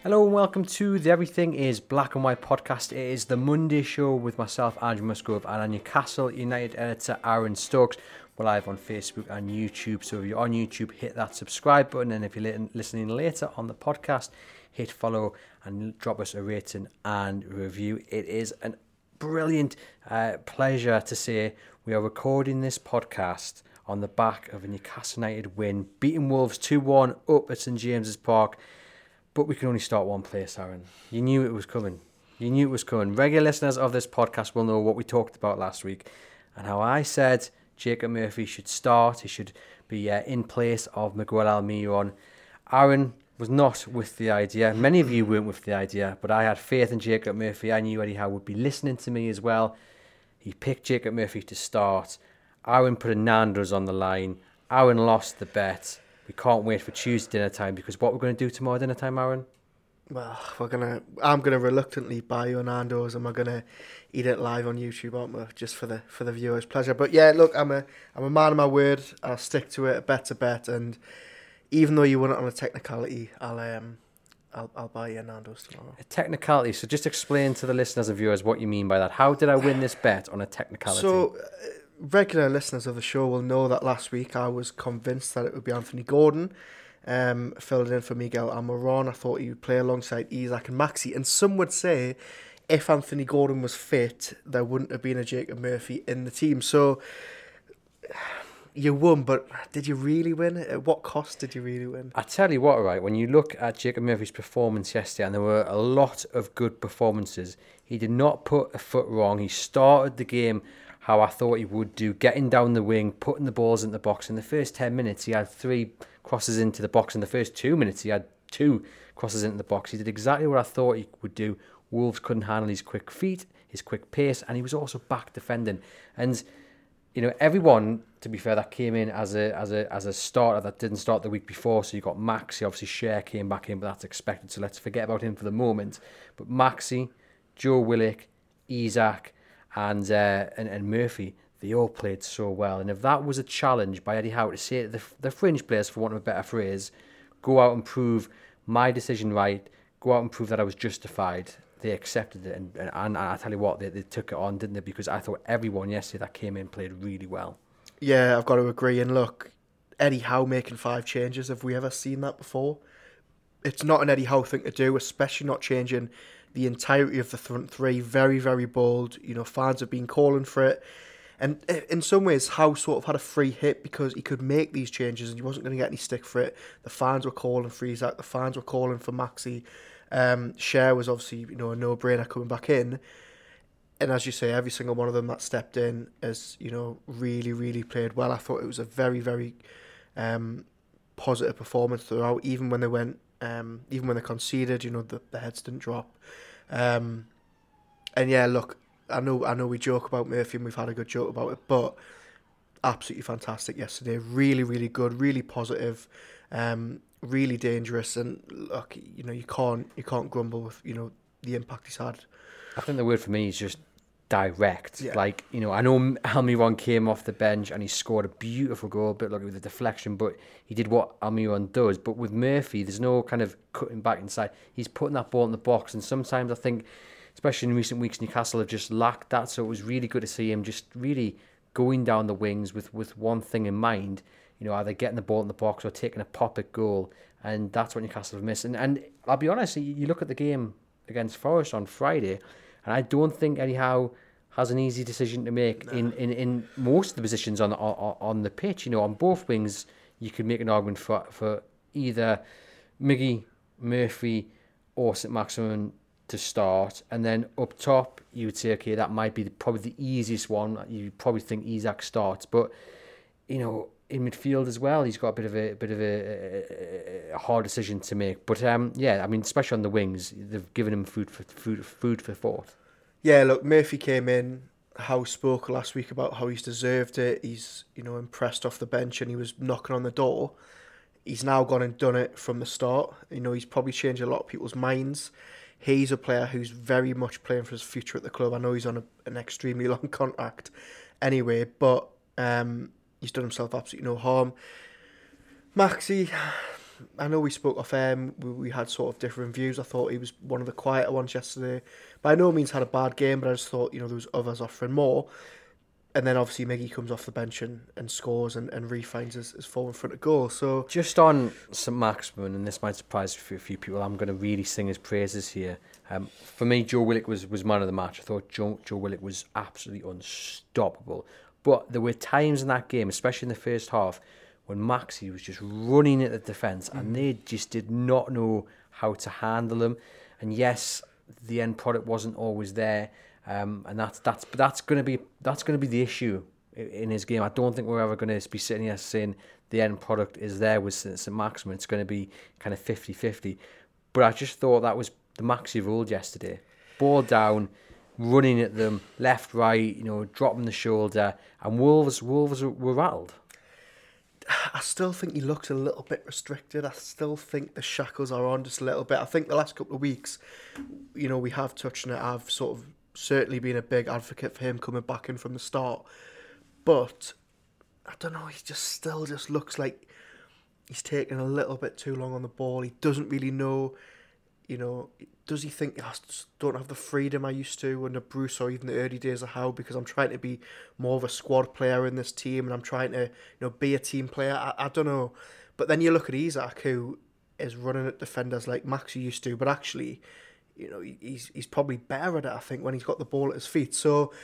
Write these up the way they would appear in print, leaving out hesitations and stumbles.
Hello and welcome to the Everything is Black and White podcast. It is the Monday show with myself, Andrew Musgrove, and our Newcastle United editor, Aaron Stokes. We're live on Facebook and YouTube, so if you're on YouTube, hit that subscribe button, and if you're listening later on the podcast, hit follow and drop us a rating and review. It is a brilliant pleasure to say we are recording this podcast on the back of a Newcastle United win, beating Wolves 2-1 up at St James's Park. But we can only start one place, Aaron. You knew it was coming. Regular listeners of this podcast will know what we talked about last week and how I said Jacob Murphy should start. He should be in place of Miguel Almiron. Aaron was not with the idea. Many of you weren't with the idea, but I had faith in Jacob Murphy. I knew Eddie Howe would be listening to me as well. He picked Jacob Murphy to start. Aaron put a Nando's on the line. Aaron lost the bet. We can't wait for Tuesday dinner time, because what we're going to do tomorrow dinner time, Aaron? Well, I'm gonna reluctantly buy you a Nando's, and we're gonna eat it live on YouTube, aren't we? Just for the viewers' pleasure. But yeah, look, I'm a man of my word. I'll stick to it. A bet's a bet, and even though you won it on a technicality, I'll buy you a Nando's tomorrow. A technicality. So just explain to the listeners and viewers what you mean by that. How did I win this bet on a technicality? So, regular listeners of the show will know that last week I was convinced that it would be Anthony Gordon. Filled in for Miguel Almiron. I thought he would play alongside Isak and Maxi. And some would say if Anthony Gordon was fit, there wouldn't have been a Jacob Murphy in the team. So you won, but did you really win? At what cost did you really win? I tell you what, right, when you look at Jacob Murphy's performance yesterday, and there were a lot of good performances, he did not put a foot wrong. He started the game how I thought he would do, getting down the wing, putting the balls in the box. In the first 10 minutes, he had 3 crosses into the box. In the first 2 minutes, he had 2 crosses into the box. He did exactly what I thought he would do. Wolves couldn't handle his quick feet, his quick pace, and he was also back defending. And you know, everyone, to be fair, that came in as a starter that didn't start the week before. So you got Maxi, obviously Cher came back in, but that's expected. So let's forget about him for the moment. But Maxi, Joe Willock, Isak, and Murphy, they all played so well. And if that was a challenge by Eddie Howe to say to the fringe players, for want of a better phrase, go out and prove my decision right, go out and prove that I was justified, they accepted it. And I tell you what, they took it on, didn't they? Because I thought everyone yesterday that came in played really well. Yeah, I've got to agree. And look, Eddie Howe making 5 changes, have we ever seen that before? It's not an Eddie Howe thing to do, especially not changing the entirety of the front three. Very, very bold. You know, fans have been calling for it. And in some ways, Howe sort of had a free hit because he could make these changes and he wasn't going to get any stick for it. The fans were calling for Isak. The fans were calling for Maxi. Cher was obviously, you know, a no-brainer coming back in. And as you say, every single one of them that stepped in has, you know, really, really played well. I thought it was a very, very positive performance throughout, even when they went, even when they conceded, you know, the heads didn't drop. And yeah, look, I know we joke about Murphy and we've had a good joke about it, but absolutely fantastic yesterday. Really, really good, really positive, really dangerous. And look, you know, you can't grumble with, you know, the impact he's had. I think the word for me is just direct. Yeah. Like, you know, I know Almiron came off the bench and he scored a beautiful goal, a bit like with a deflection, but he did what Almiron does. But with Murphy, there's no kind of cutting back inside. He's putting that ball in the box, and sometimes I think, especially in recent weeks, Newcastle have just lacked that. So it was really good to see him just really going down the wings with one thing in mind, you know, either getting the ball in the box or taking a pop at goal. And that's what Newcastle have missed. And I'll be honest, you look at the game against Forest on Friday, and I don't think Eddie Howe has an easy decision to make in most of the positions on the pitch. You know, on both wings, you could make an argument for either Miggy, Murphy, or St Maximin to start, and then up top, you would say, okay, that might be probably the easiest one. You probably think Isak starts, but you know, in midfield as well, he's got a bit of a hard decision to make. But yeah, I mean, especially on the wings, they've given him food for thought. Yeah, look, Murphy came in. Howe spoke last week about how he's deserved it. He's, you know, impressed off the bench and he was knocking on the door. He's now gone and done it from the start. You know, he's probably changed a lot of people's minds. He's a player who's very much playing for his future at the club. I know he's on an extremely long contract anyway, but he's done himself absolutely no harm. Maxi, I know we spoke off we had sort of different views. I thought he was one of the quieter ones yesterday. By no means had a bad game, but I just thought, there was others offering more. And then obviously Miggy comes off the bench and scores and refines his form in front of goal. So just on St Maximin, and this might surprise a few people, I'm going to really sing his praises here. For me, Joe Willock was man of the match. I thought Joe Willock was absolutely unstoppable. But there were times in that game, especially in the first half, when Maxi was just running at the defence and they just did not know how to handle him. And yes, the end product wasn't always there. And that's going to be the issue in his game. I don't think we're ever going to be sitting here saying the end product is there with St Maximin. It's going to be kind of 50-50. But I just thought that was the Maxi ruled yesterday. Ball down, running at them, left, right, dropping the shoulder, and Wolves were rattled. I still think he looks a little bit restricted. I still think the shackles are on just a little bit. I think the last couple of weeks, we have touched on it. I've sort of certainly been a big advocate for him coming back in from the start. But, I don't know, he still looks like he's taking a little bit too long on the ball. He doesn't really know, does he think, I just don't have the freedom I used to under Bruce or even the early days of Howe, because I'm trying to be more of a squad player in this team and I'm trying to be a team player. I don't know. But then you look at Isak, who is running at defenders like Maxi used to, but actually, he's probably better at it, I think, when he's got the ball at his feet. So,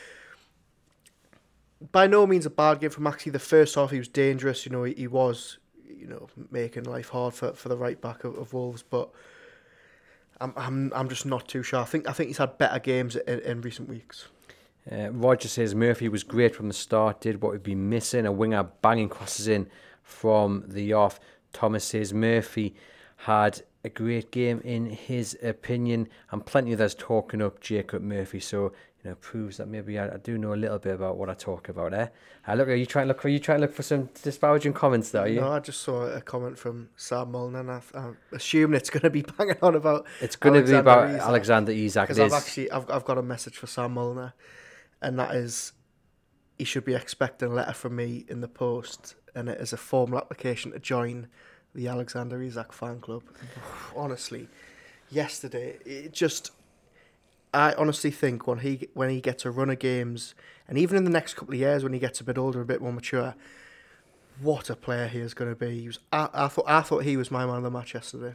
by no means a bad game for Maxi. The first half, he was dangerous. He was, making life hard for the right back of Wolves. But I'm just not too sure. I think he's had better games in recent weeks. Roger says Murphy was great from the start. Did what we'd been missing. A winger banging crosses in from the off. Thomas says Murphy had a great game in his opinion, and plenty of others talking up Jacob Murphy. So proves that maybe I do know a little bit about what I talk about. Look, are you trying to look for some disparaging comments there? Are you? No, I just saw a comment from Sam Mullen, and I assume it's going to be banging on about. It's going to be about Alexander Isak. Because I've got a message for Sam Mullen, and that is, he should be expecting a letter from me in the post, and it is a formal application to join the Alexander Isak fan club. Honestly, yesterday I honestly think when he gets a run of games, and even in the next couple of years when he gets a bit older, a bit more mature, what a player he is going to be. I thought he was my man of the match yesterday.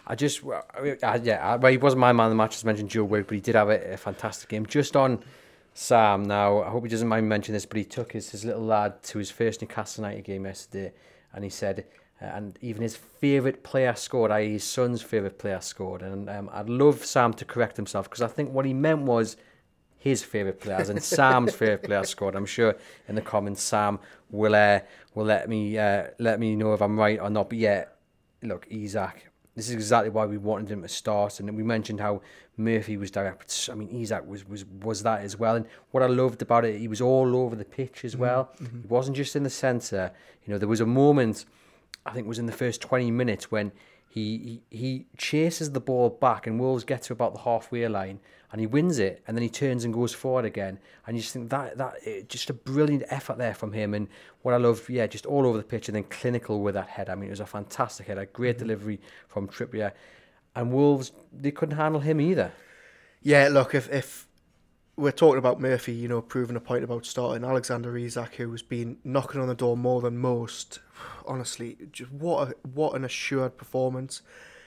He wasn't my man of the match, as mentioned, Joe Willock, but he did have a fantastic game. Just on Sam now, I hope he doesn't mind mentioning this, but he took his little lad to his first Newcastle United game yesterday, and he said, and even his favourite player scored, i.e. his son's favourite player scored. And I'd love Sam to correct himself, because I think what he meant was his favourite players and Sam's favourite player scored. I'm sure in the comments Sam will let me know if I'm right or not. But yeah, look, Isak, this is exactly why we wanted him to start. And we mentioned how Murphy was direct. I mean, Isak was that as well. And what I loved about it, he was all over the pitch as well. Mm-hmm. He wasn't just in the centre. There was a moment, I think it was in the first 20 minutes, when he chases the ball back and Wolves get to about the halfway line and he wins it, and then he turns and goes forward again, and you just think that just a brilliant effort there from him. And what I love, just all over the pitch, and then clinical with that head. I mean, it was a fantastic header, great delivery from Trippier, and Wolves, they couldn't handle him either. Yeah, look, if we're talking about Murphy, proving a point about starting, Alexander Isak, who's been knocking on the door more than most, honestly, just what an assured performance.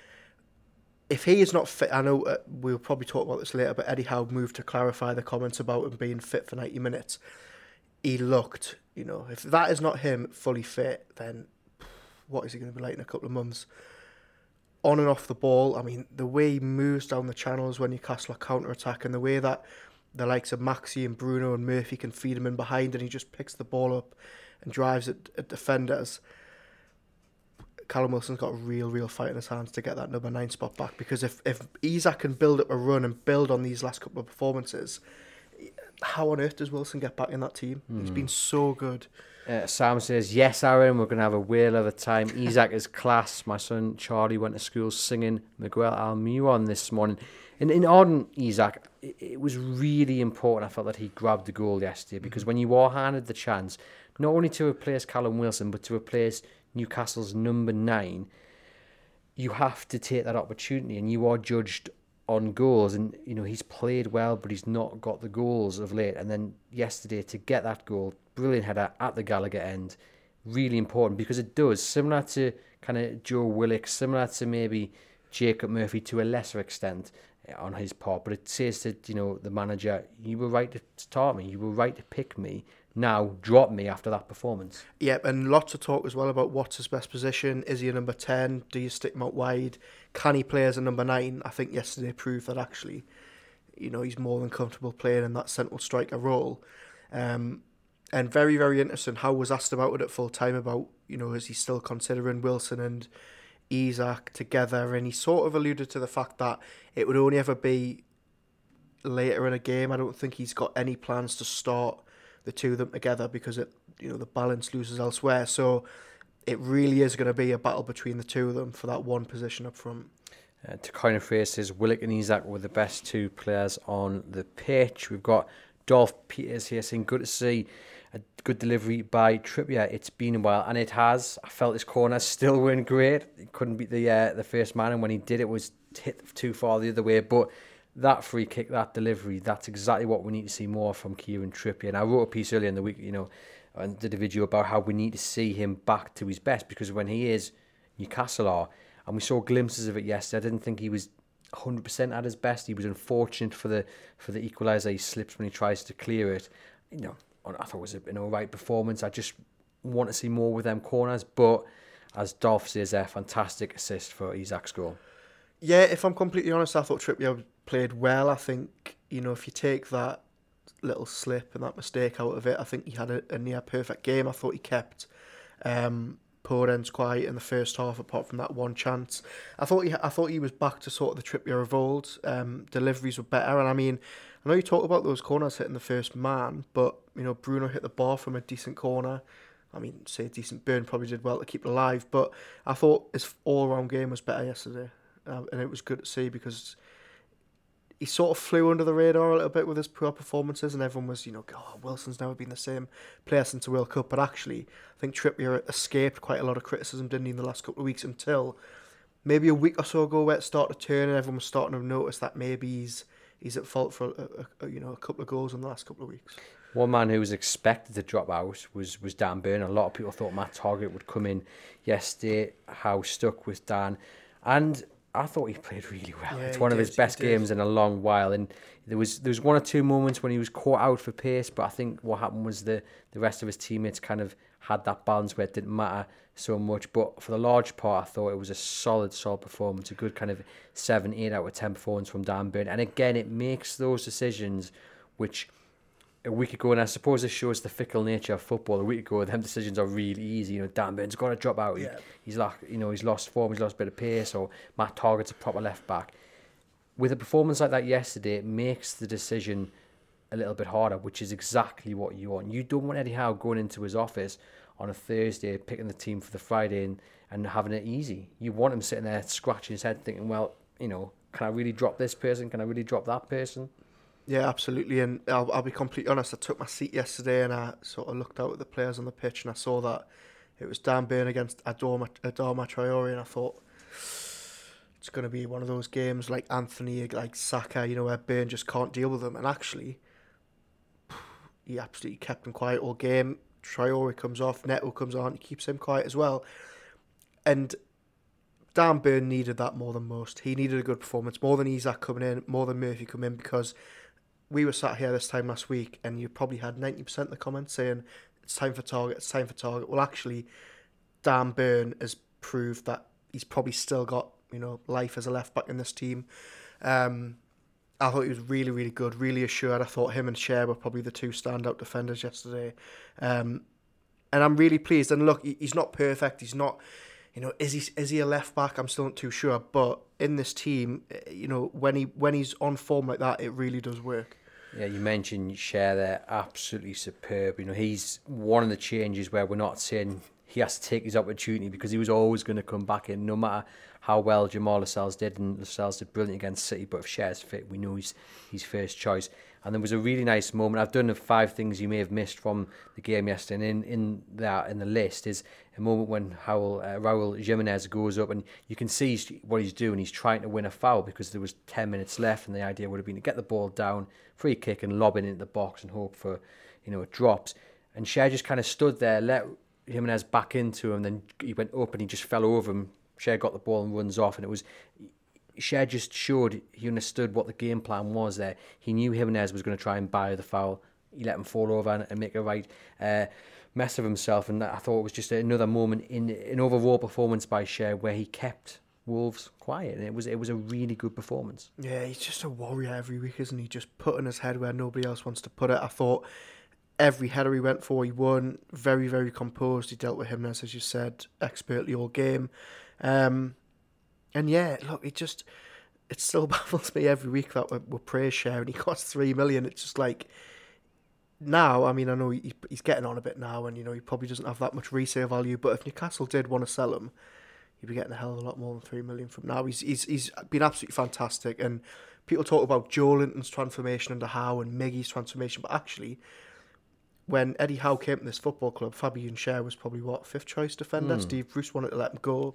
If he is not fit, I know we'll probably talk about this later, but Eddie Howe moved to clarify the comments about him being fit for 90 minutes. He looked, if that is not him fully fit, then what is he going to be like in a couple of months? On and off the ball, I mean, the way he moves down the channels when Newcastle are counter-attack, and the way that the likes of Maxi and Bruno and Murphy can feed him in behind, and he just picks the ball up and drives at defenders. Callum Wilson's got a real fight in his hands to get that number 9 spot back, because if Isak can build up a run and build on these last couple of performances, how on earth does Wilson get back in that team? He's been so good. Sam says, yes, Aaron, we're going to have a whale of a time. Isak is class. My son Charlie went to school singing Miguel Almiron this morning. And on Isak, it was really important, I felt, that he grabbed the goal yesterday, because when you are handed the chance, not only to replace Callum Wilson, but to replace Newcastle's number 9, you have to take that opportunity, and you are judged on goals. And he's played well, but he's not got the goals of late. And then yesterday to get that goal, brilliant header at the Gallagher end, really important, because it does, similar to kind of Joe Willock, similar to maybe Jacob Murphy to a lesser extent on his part, but it says to the manager, you were right to start me, you were right to pick me, now drop me after that performance. Yep, and lots of talk as well about what's his best position. Is he a number 10? Do you stick him out wide? Can he play as a number 9? I think yesterday proved that actually, he's more than comfortable playing in that central striker role. And very, very interesting. Howe was asked about it at full time about, is he still considering Wilson and Isak together? And he sort of alluded to the fact that it would only ever be later in a game. I don't think he's got any plans to start the two of them together because the balance loses elsewhere. So it really is going to be a battle between the two of them for that one position up front. To coin a phrase, says Willock and Isak were the best two players on the pitch. We've got Dolph Peters here saying, good to see a good delivery by Trippier. It's been a while, and it has. I felt his corner still weren't great. He couldn't beat the first man, and when he did, it was hit too far the other way. But that free kick, that delivery, that's exactly what we need to see more from Kieran Trippier. And I wrote a piece earlier in the week, and did a video about how we need to see him back to his best, because when he is, Newcastle are, and we saw glimpses of it yesterday. I didn't think he was 100% at his best. He was unfortunate for the equaliser. He slips when he tries to clear it. I thought it was an alright performance. I just want to see more with them corners. But as Dolph says, a fantastic assist for Isak's goal. Yeah, if I'm completely honest, I thought Trippier played well. I think, if you take that little slip and that mistake out of it, I think he had a near perfect game. I thought he kept Podence quiet in the first half, apart from that one chance. I thought he was back to sort of the Trippier of old. Deliveries were better, and I know you talk about those corners hitting the first man, but Bruno hit the bar from a decent corner. Say decent, Burn probably did well to keep it alive, but I thought his all-round game was better yesterday, and it was good to see because he sort of flew under the radar a little bit with his poor performances, and everyone was, Wilson's never been the same player since the World Cup. But actually, I think Trippier escaped quite a lot of criticism, didn't he, in the last couple of weeks, until maybe a week or so ago where it started to turn and everyone was starting to notice that maybe he's at fault for a couple of goals in the last couple of weeks. One man who was expected to drop out was Dan Burn. A lot of people thought Matt Targett would come in yesterday. Howe stuck with Dan, and I thought he played really well. Yeah, it's one of his best games in a long while, and there was one or two moments when he was caught out for pace, but I think what happened was the rest of his teammates kind of had that balance where it didn't matter so much. But for the large part, I thought it was a solid performance, a good kind of 7-8 out of 10 performance from Dan Burn. And again, it makes those decisions which a week ago, and I suppose this shows the fickle nature of football. A week ago, them decisions are really easy. Dan Burn's got to drop out. Yeah. He's lost form. He's lost a bit of pace. Or Matt Targett's a proper left back. With a performance like that yesterday, it makes the decision a little bit harder, which is exactly what you want. You don't want Eddie Howe going into his office on a Thursday, picking the team for the Friday and having it easy. You want him sitting there scratching his head, thinking, well, can I really drop this person? Can I really drop that person? Yeah, absolutely. And I'll be completely honest, I took my seat yesterday and I sort of looked out at the players on the pitch and I saw that it was Dan Burn against Adama Traore, and I thought it's going to be one of those games like Anthony, like Saka, where Burn just can't deal with them. And actually, he absolutely kept him quiet all game. Traore comes off, Neto comes on, he keeps him quiet as well. And Dan Burn needed that more than most. He needed a good performance, more than Isak coming in, more than Murphy coming in, because we were sat here this time last week and you probably had 90% of the comments saying it's time for Targett. Well, actually, Dan Burn has proved that he's probably still got life as a left back in this team. I thought he was really, really good, really assured. I thought him and Cher were probably the two standout defenders yesterday. And I'm really pleased. And look, he's not perfect. He's not, is he a left back? I'm still not too sure. But in this team, when he's on form like that, it really does work. Yeah, you mentioned Cher there, absolutely superb. He's one of the changes where we're not saying he has to take his opportunity because he was always going to come back in, no matter how well Jamal Lascelles did, and Lascelles did brilliant against City. But if Cher's fit, we know he's first choice. And there was a really nice moment. I've done the 5 things you may have missed from the game yesterday. And in the list is a moment when Raul Jimenez goes up, and you can see what he's doing. He's trying to win a foul because there was 10 minutes left, and the idea would have been to get the ball down, free kick, and lob it into the box and hope for, it drops. And Cher just kind of stood there, let Jimenez back into him, then he went up and he just fell over him. Cher got the ball and runs off, and Cher just showed he understood what the game plan was there. He knew Jimenez was going to try and buy the foul. He let him fall over and make a right mess of himself, and I thought it was just another moment in an overall performance by Cher where he kept Wolves quiet, and it was a really good performance. Yeah, he's just a warrior every week, isn't he? Just putting his head where nobody else wants to put it. I thought every header he went for, he won. Very, very composed. He dealt with Jimenez, as you said, expertly all game. And yeah, look, it still baffles me every week that we're praise Cher and he costs 3 million. It's just like, now, I mean, I know he's getting on a bit now, and he probably doesn't have that much resale value, but if Newcastle did want to sell him, he'd be getting a hell of a lot more than 3 million from now. He's been absolutely fantastic, and people talk about Joe Linton's transformation under Howe and Miggy's transformation, but actually, when Eddie Howe came to this football club, Fabian Cher was probably, 5th choice defender? Steve Bruce wanted to let him go.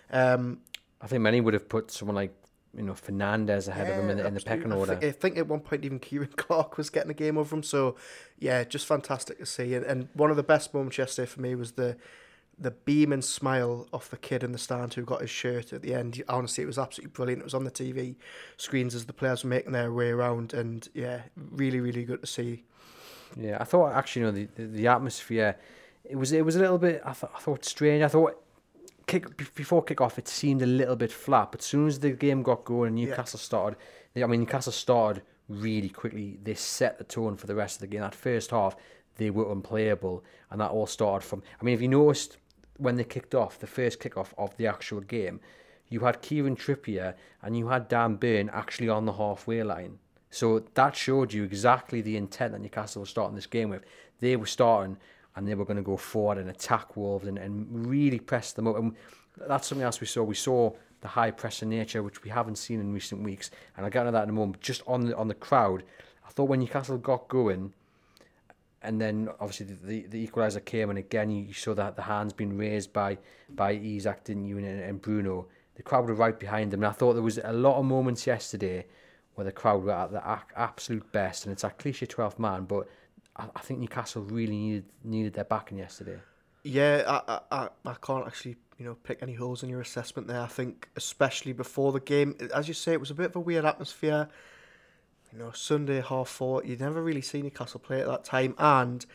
I think many would have put someone like Fernandez ahead of him in the pecking order. I think at one point even Kieran Clark was getting a game over him. So yeah, just fantastic to see. And one of the best moments yesterday for me was the beam and smile of the kid in the stand who got his shirt at the end. Honestly, it was absolutely brilliant. It was on the TV screens as the players were making their way around, and yeah, really, really good to see. Yeah, I thought actually, the atmosphere, it was a little bit. I thought strange. I thought before kick-off, it seemed a little bit flat, but as soon as the game got going and Newcastle started, Newcastle started really quickly. They set the tone for the rest of the game. That first half, they were unplayable, and that all started from, if you noticed when they kicked off, the first kick-off of the actual game, you had Kieran Trippier and you had Dan Burn actually on the halfway line. So that showed you exactly the intent that Newcastle was starting this game with. They were starting and they were going to go forward and attack Wolves and really press them up. And that's something else we saw. We saw the high pressing nature, which we haven't seen in recent weeks. And I'll get into that in a moment. Just on the crowd, I thought when Newcastle got going, and then obviously the equaliser came, and again you saw that the hands being raised by Isak, didn't you, and Bruno. The crowd were right behind them. And I thought there was a lot of moments yesterday where the crowd were at the absolute best. And it's that cliche 12th man, but I think Newcastle really needed their backing yesterday. Yeah, I can't actually pick any holes in your assessment there. I think especially before the game, as you say, it was a bit of a weird atmosphere. Sunday 4:30, you'd never really seen Newcastle play at that time, and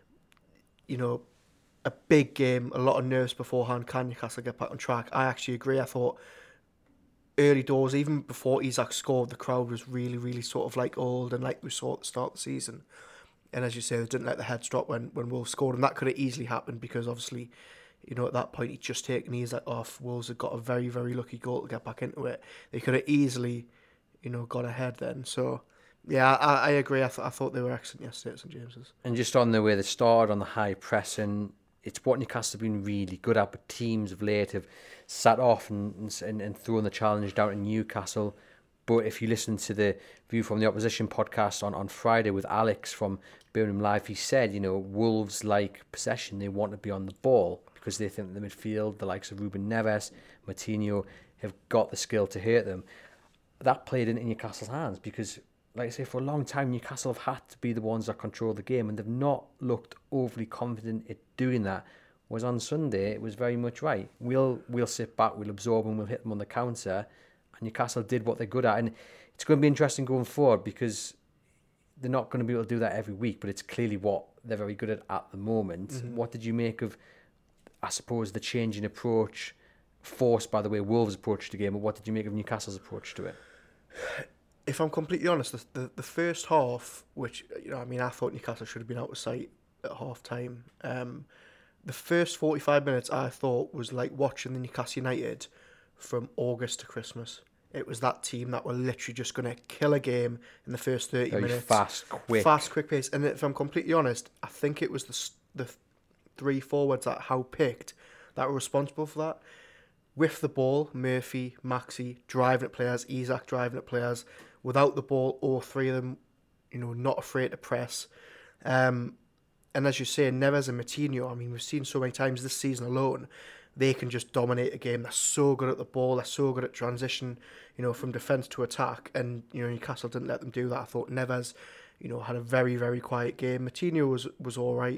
a big game, a lot of nerves beforehand. Can Newcastle get back on track? I actually agree. I thought early doors, even before Isak scored, the crowd was really, really sort of like old and like we saw at the start of the season. And as you say, they didn't let the heads drop when Wolves scored, and that could have easily happened because obviously, at that point he'd just taken Isak off. Wolves had got a very, very lucky goal to get back into it. They could have easily, got ahead then. So, yeah, I agree. I thought they were excellent yesterday at St James's. And just on the way they started, on the high pressing, it's what Newcastle have been really good at, but teams of late have sat off and thrown the challenge down to Newcastle. But if you listen to the View from the Opposition podcast on Friday with Alex from Birmingham Live, he said, Wolves like possession. They want to be on the ball because they think the midfield, the likes of Ruben Neves, Martinho, have got the skill to hurt them. That played into Newcastle's hands because, like I say, for a long time, Newcastle have had to be the ones that control the game, and they've not looked overly confident at doing that. Whereas on Sunday, it was very much right. We'll sit back, we'll absorb them, we'll hit them on the counter. And Newcastle did what they're good at. And it's going to be interesting going forward because they're not going to be able to do that every week, but it's clearly what they're very good at the moment. Mm-hmm. What did you make of, I suppose, the change in approach forced by the way Wolves approached the game, but what did you make of Newcastle's approach to it? If I'm completely honest, the first half, which, I thought Newcastle should have been out of sight at half time. The first 45 minutes I thought was like watching the Newcastle United from August to Christmas. It was that team that were literally just going to kill a game in the first 30 minutes. Fast, quick pace. And if I'm completely honest, I think it was three forwards that Howe picked that were responsible for that. With the ball, Murphy, Maxi driving at players, Isak driving at players. Without the ball, all three of them, not afraid to press. And as you say, Neves and Moutinho, I mean, we've seen so many times this season alone, they can just dominate a game. They're so good at the ball. They're so good at transition, from defence to attack. And, Newcastle didn't let them do that. I thought Neves, had a very, very quiet game. Moutinho was all right.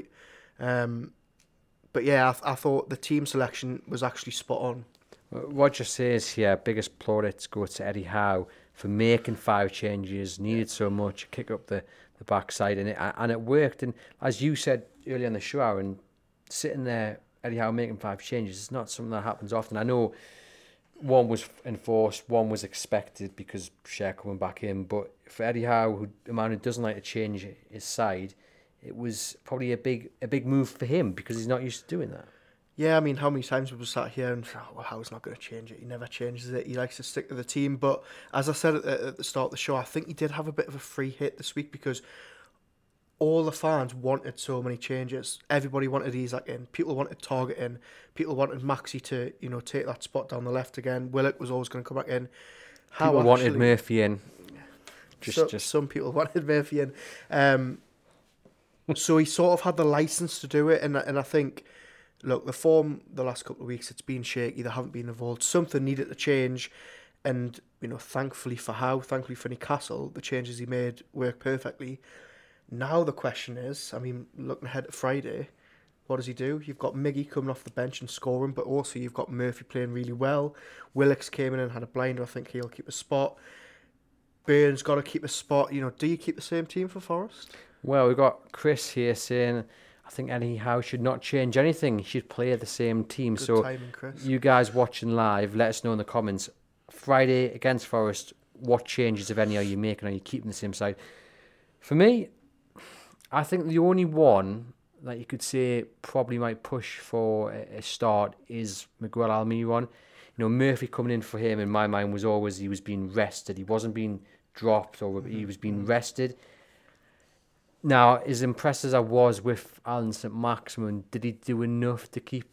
But yeah, I thought the team selection was actually spot on. Roger says here, biggest plaudits go to Eddie Howe for making 5 changes, needed so much, kick up the backside, and it worked. And as you said earlier in the show, Aaron, sitting there, Eddie Howe making 5 changes, it's not something that happens often. I know one was enforced, one was expected because Cher coming back in, but for Eddie Howe, a man who doesn't like to change his side, it was probably a big move for him because he's not used to doing that. Yeah, I mean, how many times have we sat here and Howe's not going to change it. He never changes it. He likes to stick to the team. But as I said at the start of the show, I think he did have a bit of a free hit this week because all the fans wanted so many changes. Everybody wanted Isak in. People wanted Target in. People wanted Maxi to, take that spot down the left again. Willock was always going to come back in. People wanted Murphy in. Just some people wanted Murphy in. So he sort of had the license to do it, and I think, look, the form the last couple of weeks, it's been shaky. They haven't been involved. Something needed to change, and thankfully for Howe, thankfully for Newcastle, the changes he made work perfectly. Now the question is, I mean, looking ahead to Friday, what does he do? You've got Miggy coming off the bench and scoring, but also you've got Murphy playing really well. Willox came in and had a blinder. I think he'll keep a spot. Burns got to keep a spot. Do you keep the same team for Forest? Well, we've got Chris here saying, I think Eddie Howe should not change anything. He should play the same team. Good so timing, Chris. You guys watching live, let us know in the comments. Friday against Forest, what changes, if any, are you making? Are you keeping the same side? For me, I think the only one that you could say probably might push for a start is Miguel Almiron. Murphy coming in for him, in my mind, was always he was being rested. He wasn't being dropped, or he was being rested. Now, as impressed as I was with Alan St. Maximin, did he do enough to keep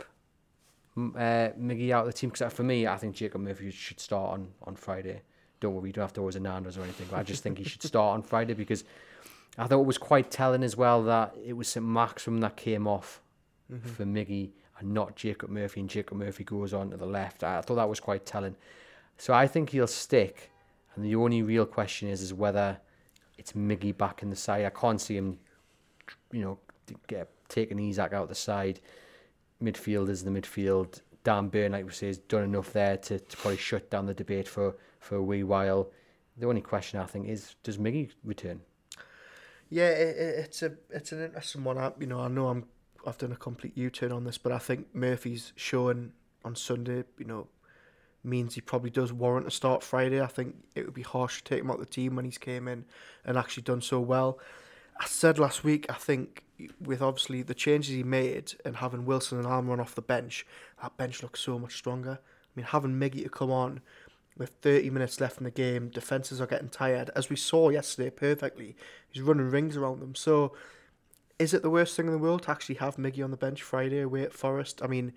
Miggy out of the team? Because for me, I think Jacob Murphy should start on Friday. Don't worry, you don't have to always Hernandez or anything, but I just think he should start on Friday because I thought it was quite telling as well that it was St. Maximin that came off for Miggy and not Jacob Murphy, and Jacob Murphy goes on to the left. I thought that was quite telling. So I think he'll stick, and the only real question is whether it's Miggy back in the side. I can't see him, taking Isak out the side. Midfield is the midfield. Dan Burn, like we say, has done enough there to probably shut down the debate for a wee while. The only question I think is, does Miggy return? Yeah, it's an interesting one. I know I've done a complete U-turn on this, but I think Murphy's showing on Sunday, means he probably does warrant a start Friday. I think it would be harsh to take him out of the team when he's came in and actually done so well. I said last week, I think with obviously the changes he made and having Wilson and Almiron off the bench, that bench looks so much stronger. I mean, having Miggy to come on with 30 minutes left in the game, defences are getting tired. As we saw yesterday perfectly, he's running rings around them. So is it the worst thing in the world to actually have Miggy on the bench Friday away at Forest? I mean,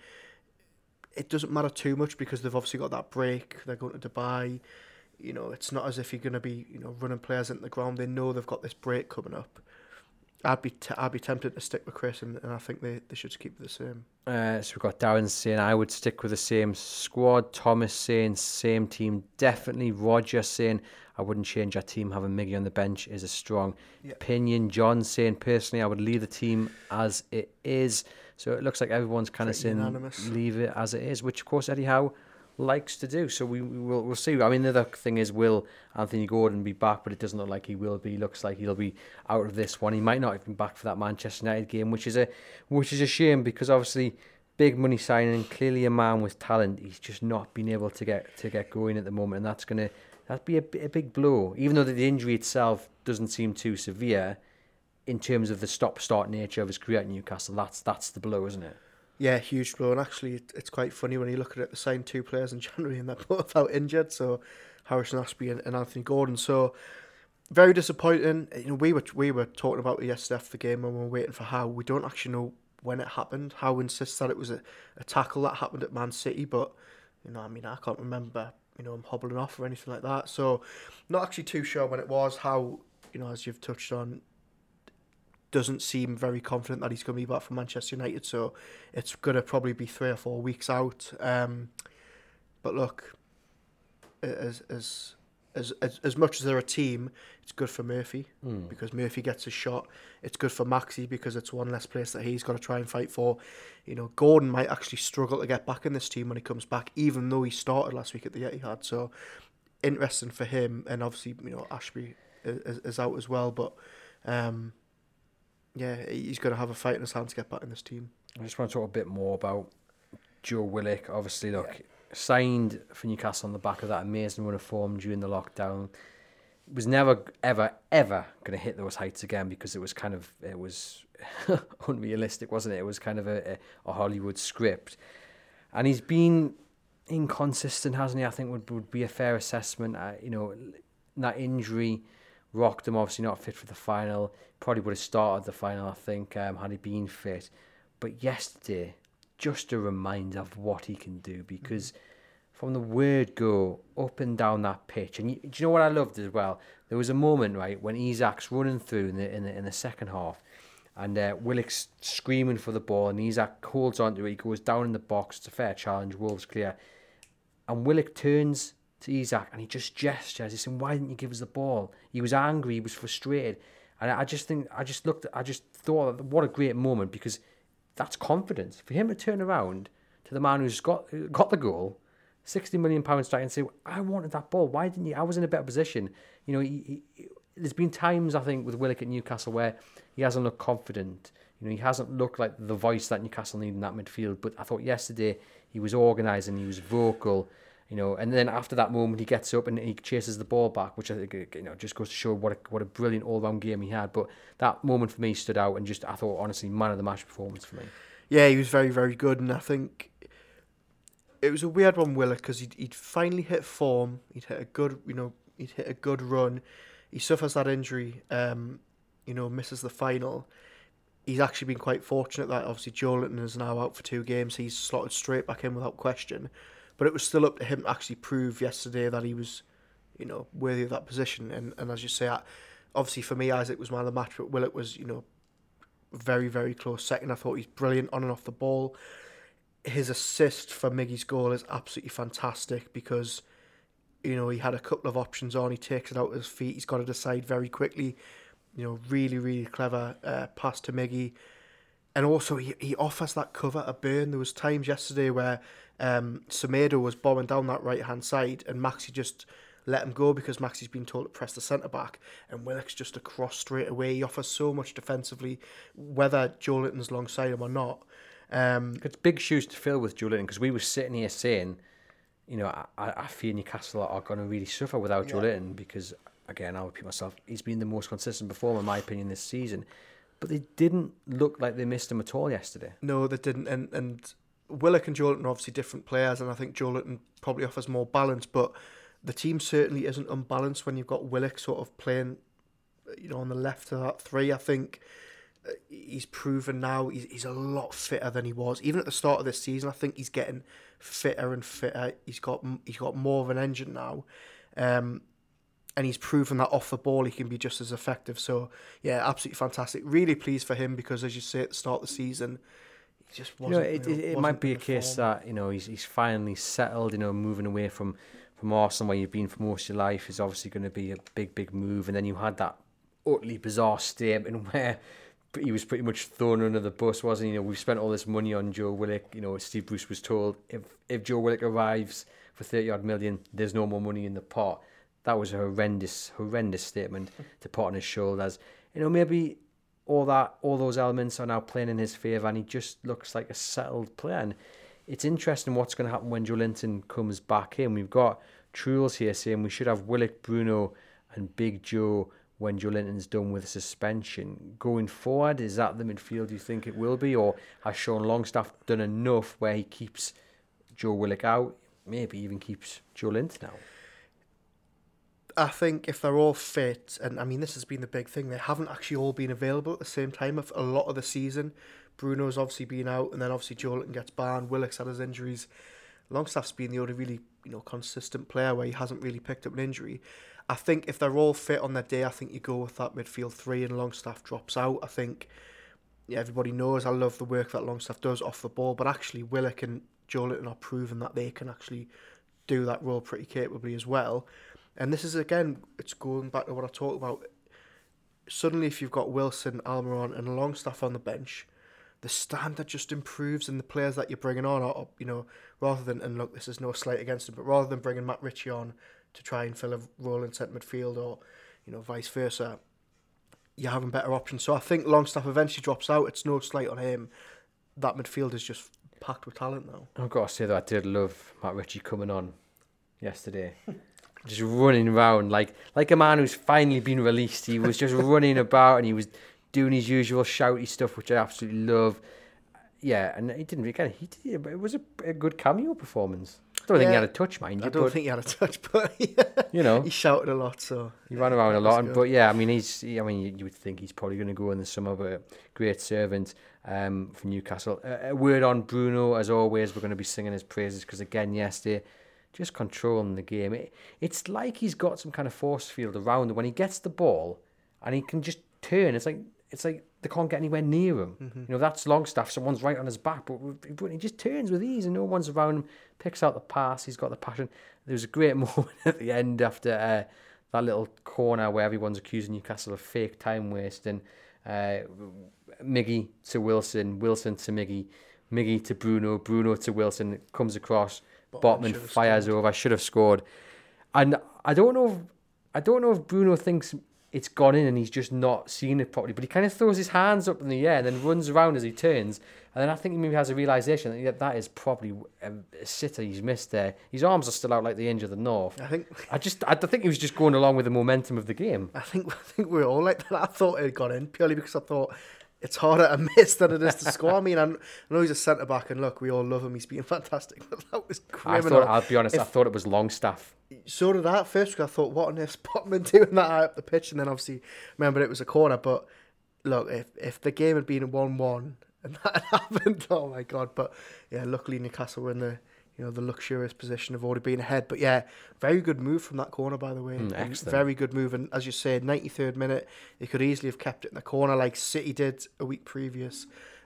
it doesn't matter too much because they've obviously got that break. They're going to Dubai. It's not as if you're going to be, running players into the ground. They know they've got this break coming up. I'd be tempted to stick with Chris, and I think they should keep it the same. So we've got Darren saying, I would stick with the same squad. Thomas saying, same team, definitely. Roger saying, I wouldn't change our team. Having Miggy on the bench is a strong opinion. John saying, personally, I would leave the team as it is. So it looks like everyone's kind of saying, unanimous. Leave it as it is, which, of course, Eddie Howe likes to do. So we'll see. I mean, the other thing is, will Anthony Gordon be back? But it doesn't look like he will be. Looks like he'll be out of this one. He might not have been back for that Manchester United game, which is a shame because obviously big money signing, clearly a man with talent. He's just not been able to get going at the moment, and that'd be a big blow. Even though the injury itself doesn't seem too severe, in terms of the stop-start nature of his career at Newcastle, that's the blow, isn't it? Yeah, huge blow. And actually, it's quite funny when you look at it. They signed 2 players in January and they're both out injured. So Harrison Ashby and Anthony Gordon. So very disappointing. We were talking about it yesterday after the game when we were waiting for Howe. We don't actually know when it happened. Howe insists that it was a tackle that happened at Man City, but I can't remember him hobbling off or anything like that. So not actually too sure when it was. How as you've touched on, doesn't seem very confident that he's going to be back for Manchester United. So it's going to probably be 3 or 4 weeks out. But look, as much as they're a team, it's good for Murphy because Murphy gets a shot. It's good for Maxi because it's one less place that he's got to try and fight for. Gordon might actually struggle to get back in this team when he comes back, even though he started last week at the Etihad. So interesting for him, and obviously Ashby is out as well. But he's going to have a fight in his hand to get back in this team. I just want to talk a bit more about Joe Willock. Obviously, look. Signed for Newcastle on the back of that amazing run of form during the lockdown. Was never, ever, ever going to hit those heights again because it was unrealistic, wasn't it? It was kind of a Hollywood script. And he's been inconsistent, hasn't he? I think would be a fair assessment. That injury rocked him, obviously not fit for the final. Probably would have started the final, I think, had he been fit. But yesterday, just a reminder of what he can do, because from the word go, up and down that pitch, and do you know what I loved as well? There was a moment, right, when Isak's running through in the second half, and Willock's screaming for the ball, and Isak holds onto it. He goes down in the box. It's a fair challenge. Wolves clear, and Willock turns to Isak and he just gestures. He's saying, "Why didn't you give us the ball?" He was angry. He was frustrated, and I just thought, what a great moment, because that's confidence for him to turn around to the man who's got the goal, £60 million strike, and say, "I wanted that ball. Why didn't you? I was in a better position." There's been times, I think, with Willock at Newcastle where he hasn't looked confident. He hasn't looked like the voice that Newcastle need in that midfield. But I thought yesterday he was organising, he was vocal. And then after that moment, he gets up and he chases the ball back, which I think just goes to show what a brilliant all-round game he had. But that moment for me stood out, and I thought, honestly, man of the match performance for me. Yeah, he was very, very good, and I think it was a weird one, Willock, because he'd finally hit form. He'd hit a good run. He suffers that injury, misses the final. He's actually been quite fortunate that obviously Joelinton is now out for 2 games. He's slotted straight back in without question. But it was still up to him to actually prove yesterday that he was, worthy of that position. And as you say, obviously for me, Isaac was man of the match, but Willock was, very, very close second. I thought he's brilliant on and off the ball. His assist for Miggy's goal is absolutely fantastic because, he had a couple of options on. He takes it out with his feet. He's got to decide very quickly. Really, really clever pass to Miggy. And also, he offers that cover a burn. There was times yesterday where Semedo was bombing down that right-hand side and Maxi just let him go because Maxi's been told to press the centre-back, and Willock's just across straight away. He offers so much defensively, whether Joelinton's alongside him or not. It's big shoes to fill with Joelinton, because we were sitting here saying, I fear Newcastle are going to really suffer without Joelinton, because, again, I'll repeat myself, he's been the most consistent performer, in my opinion, this season. But they didn't look like they missed him at all yesterday. No, they didn't. And Willock and Joelinton are obviously different players, and I think Joelinton probably offers more balance, but the team certainly isn't unbalanced when you've got Willock sort of playing, on the left of that 3. I think he's proven now he's a lot fitter than he was. Even at the start of this season, I think he's getting fitter and fitter. He's got more of an engine now. And he's proven that off the ball he can be just as effective. So, yeah, absolutely fantastic. Really pleased for him because, as you say, at the start of the season, he just wasn't. It might be a case that he's finally settled. Moving away from Arsenal, where you've been for most of your life, is obviously going to be a big move. And then you had that utterly bizarre statement where he was pretty much thrown under the bus, wasn't he? We've spent all this money on Joe Willock. Steve Bruce was told if Joe Willock arrives for 30-odd million, there's no more money in the pot. That was a horrendous statement to put on his shoulders. Maybe all those elements are now playing in his favour, and he just looks like a settled player. And it's interesting what's going to happen when Joelinton comes back in. We've got Truls here saying we should have Willock, Bruno, and Big Joe when Joelinton's done with suspension. Going forward, is that the midfield you think it will be, or has Sean Longstaff done enough where he keeps Joe Willock out, maybe even keeps Joelinton out? I think if they're all fit, and I mean, this has been the big thing, they haven't actually all been available at the same time of a lot of the season. Bruno's obviously been out, and then obviously Joelinton gets banned. Willock's had his injuries. Longstaff's been the only really, consistent player where he hasn't really picked up an injury. I think if they're all fit on their day, I think you go with that midfield three and Longstaff drops out. I think everybody knows I love the work that Longstaff does off the ball, but actually Willock and Joelinton are proving that they can actually do that role pretty capably as well. And this is, again, it's going back to what I talked about. Suddenly, if you've got Wilson, Almiron and Longstaff on the bench, the standard just improves, and the players that you're bringing on are, rather than, and look, this is no slight against him, but rather than bringing Matt Ritchie on to try and fill a role in centre midfield or, vice versa, you're having better options. So I think Longstaff eventually drops out. It's no slight on him. That midfield is just packed with talent now. I've got to say that I did love Matt Ritchie coming on yesterday. Just running around like a man who's finally been released. He was just running about and he was doing his usual shouty stuff, which I absolutely love. Yeah, and he didn't again. It was a good cameo performance. I don't think he had a touch, mind you. I don't think he had a touch, but he shouted a lot, so he ran around a lot. But yeah, I mean, you would think he's probably going to go in the summer, but great servant for Newcastle. A word on Bruno, as always. We're going to be singing his praises because again, yesterday, just controlling the game. It's like he's got some kind of force field around him when he gets the ball, and he can just turn. It's like they can't get anywhere near him. Mm-hmm. That's Longstaff. Someone's right on his back, but he just turns with ease and no one's around him. Picks out the pass. He's got the passion. There was a great moment at the end after that little corner where everyone's accusing Newcastle of fake time wasting. Miggy to Wilson, Wilson to Miggy, Miggy to Bruno, Bruno to Wilson. It comes across. Botman fires over. I should have scored, and I don't know if Bruno thinks it's gone in and he's just not seen it properly. But he kind of throws his hands up in the air and then runs around as he turns. And then I think he maybe has a realisation that is probably a sitter he's missed there. His arms are still out like the Inge of the North. I think he was just going along with the momentum of the game. I think we're all like that. I thought it had gone in purely because I thought it's harder to miss than it is to score. I mean, I know he's a centre back, and look, we all love him. He's been fantastic, but that was criminal. I'll be honest, I thought it was Longstaff. So did I at first, because I thought, what on earth's Botman doing that high up the pitch? And then obviously remembered it was a corner. But look, if the game had been 1-1 and that had happened, oh my God. But yeah, luckily Newcastle were in the luxurious position of already being ahead. But yeah, very good move from that corner, by the way. Excellent. Very good move. And as you said, 93rd minute, they could easily have kept it in the corner like City did a week previous.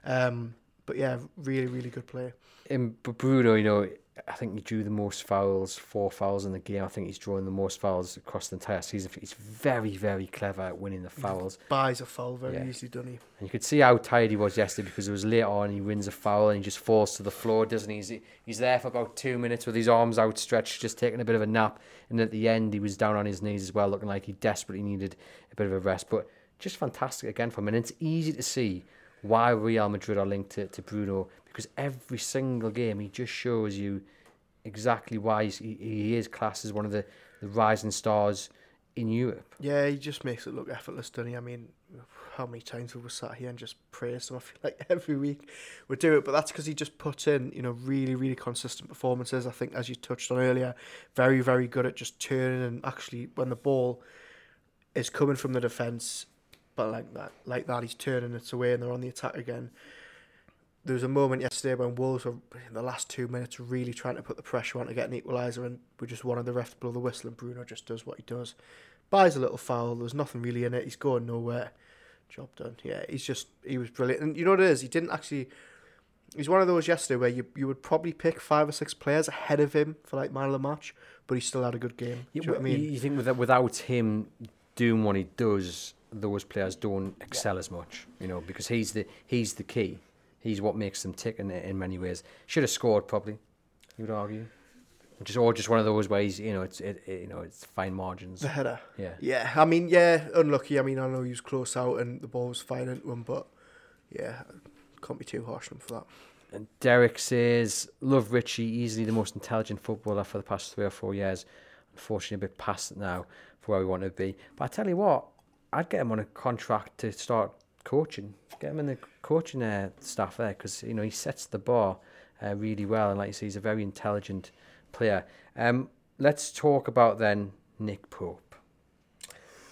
But yeah, really, really good play. But Bruno, I think he drew the most fouls, 4 fouls in the game. I think he's drawing the most fouls across the entire season. He's very, very clever at winning the fouls. Buys a foul very easily, doesn't he? And you could see how tired he was yesterday because it was late on. He wins a foul and he just falls to the floor, doesn't he? He's there for about 2 minutes with his arms outstretched, just taking a bit of a nap. And at the end, he was down on his knees as well, looking like he desperately needed a bit of a rest. But just fantastic again from him. And it's easy to see why Real Madrid are linked to Bruno, because every single game he just shows you exactly why he is classed as one of the rising stars in Europe. Yeah, he just makes it look effortless, doesn't he? I mean, how many times have we sat here and just praised him? I feel like every week we do it, but that's because he just puts in, really, really consistent performances. I think, as you touched on earlier, very, very good at just turning, and actually when the ball is coming from the defence, but like that, he's turning it away and they're on the attack again. There was a moment yesterday when Wolves were, in the last 2 minutes, really trying to put the pressure on to get an equaliser, and we just wanted the ref to blow the whistle, and Bruno just does what he does. Buys a little foul, there's nothing really in it, he's going nowhere. Job done. Yeah, he was brilliant. And you know what it is? He's one of those yesterday where you would probably pick 5 or 6 players ahead of him for like man of the match, but he still had a good game. Do you know what I mean? You think without him doing what he does, those players don't excel as much, because he's the key. He's what makes them tick in many ways. Should have scored probably, you would argue. Just one of those ways, it's fine margins. The header. Yeah. Yeah, I mean, unlucky. I mean, I know he was close out and the ball was fine into him, but yeah, can't be too harsh on him for that. And Derek says, love Ritchie, easily the most intelligent footballer for the past 3 or 4 years. Unfortunately, a bit past it now for where we want to be. But I tell you what, I'd get him on a contract to start coaching. Get him in the coaching staff there, because he sets the bar really well, and like you say, he's a very intelligent player. Let's talk about then Nick Pope.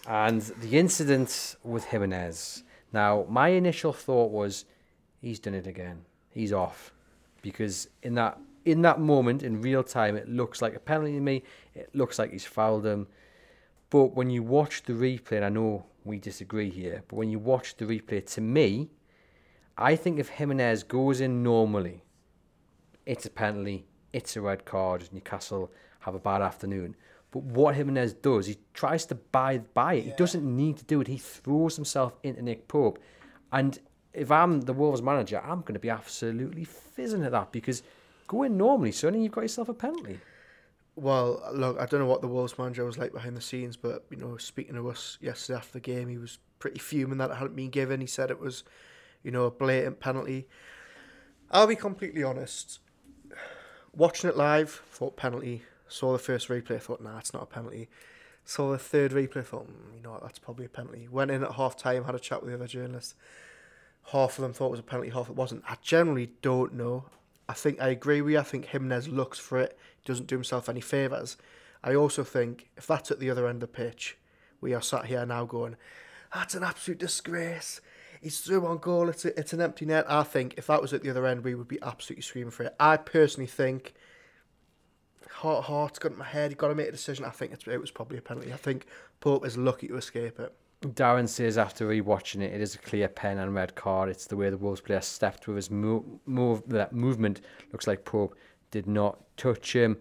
And the incident with Jimenez. Now, my initial thought was, he's done it again. He's off. Because in that moment, in real time, it looks like a penalty to me. It looks like he's fouled him. But when you watch the replay, and I know we disagree here, but when you watch the replay, to me, I think if Jimenez goes in normally, it's a penalty, it's a red card, Newcastle have a bad afternoon. But what Jimenez does, he tries to bide by it. He doesn't need to do it. He throws himself into Nick Pope. And if I'm the Wolves manager, I'm going to be absolutely fizzing at that, because go in normally, Sonny, you've got yourself a penalty. Well, look, I don't know what the Wolves manager was like behind the scenes, but, speaking to us yesterday after the game, he was pretty fuming that it hadn't been given. He said it was, a blatant penalty. I'll be completely honest. Watching it live, thought penalty. Saw the first replay, thought, nah, it's not a penalty. Saw the third replay, thought, that's probably a penalty. Went in at half-time, had a chat with the other journalists. Half of them thought it was a penalty, half it wasn't. I generally don't know. I think I agree with you. I think Jimenez looks for it. He doesn't do himself any favours. I also think if that's at the other end of the pitch, we are sat here now going, that's an absolute disgrace. He's through on goal. It's an empty net. I think if that was at the other end, we would be absolutely screaming for it. I personally think, heart's got in my head, you've got to make a decision. I think it was probably a penalty. I think Pope is lucky to escape it. Darren says after rewatching it, it is a clear pen and red card. It's the way the Wolves player stepped with his that movement. Looks like Pope did not touch him.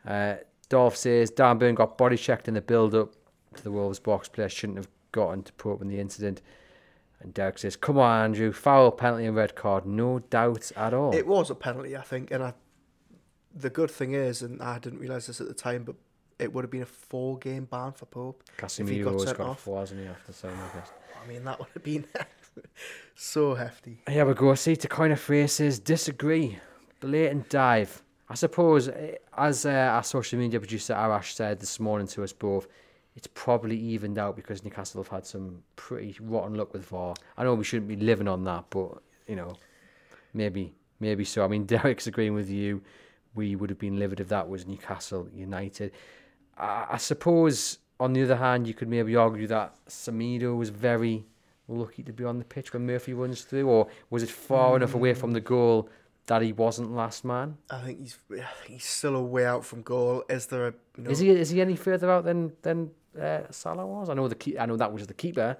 Dolph says Dan Burn got body checked in the build-up to the Wolves box. Player shouldn't have gotten to Pope in the incident. And Derek says, come on, Andrew, foul, penalty and red card. No doubts at all. It was a penalty, I think. And the good thing is, and I didn't realise this at the time, but it would have been a 4-game ban for Pope. Casemiro's got 4, hasn't he, after signing this? I mean, that would have been so hefty. Here we go. See, to coin a phrase says, disagree. Blatant dive. I suppose, as our social media producer Arash said this morning to us both, it's probably evened out because Newcastle have had some pretty rotten luck with VAR. I know we shouldn't be living on that, but, maybe so. I mean, Derek's agreeing with you. We would have been livid if that was Newcastle United. I suppose, on the other hand, you could maybe argue that Semedo was very lucky to be on the pitch when Murphy runs through, or was it far enough away from the goal that he wasn't last man? I think he's still a way out from goal. Is there a is he any further out than Salah was? I know that was the keeper.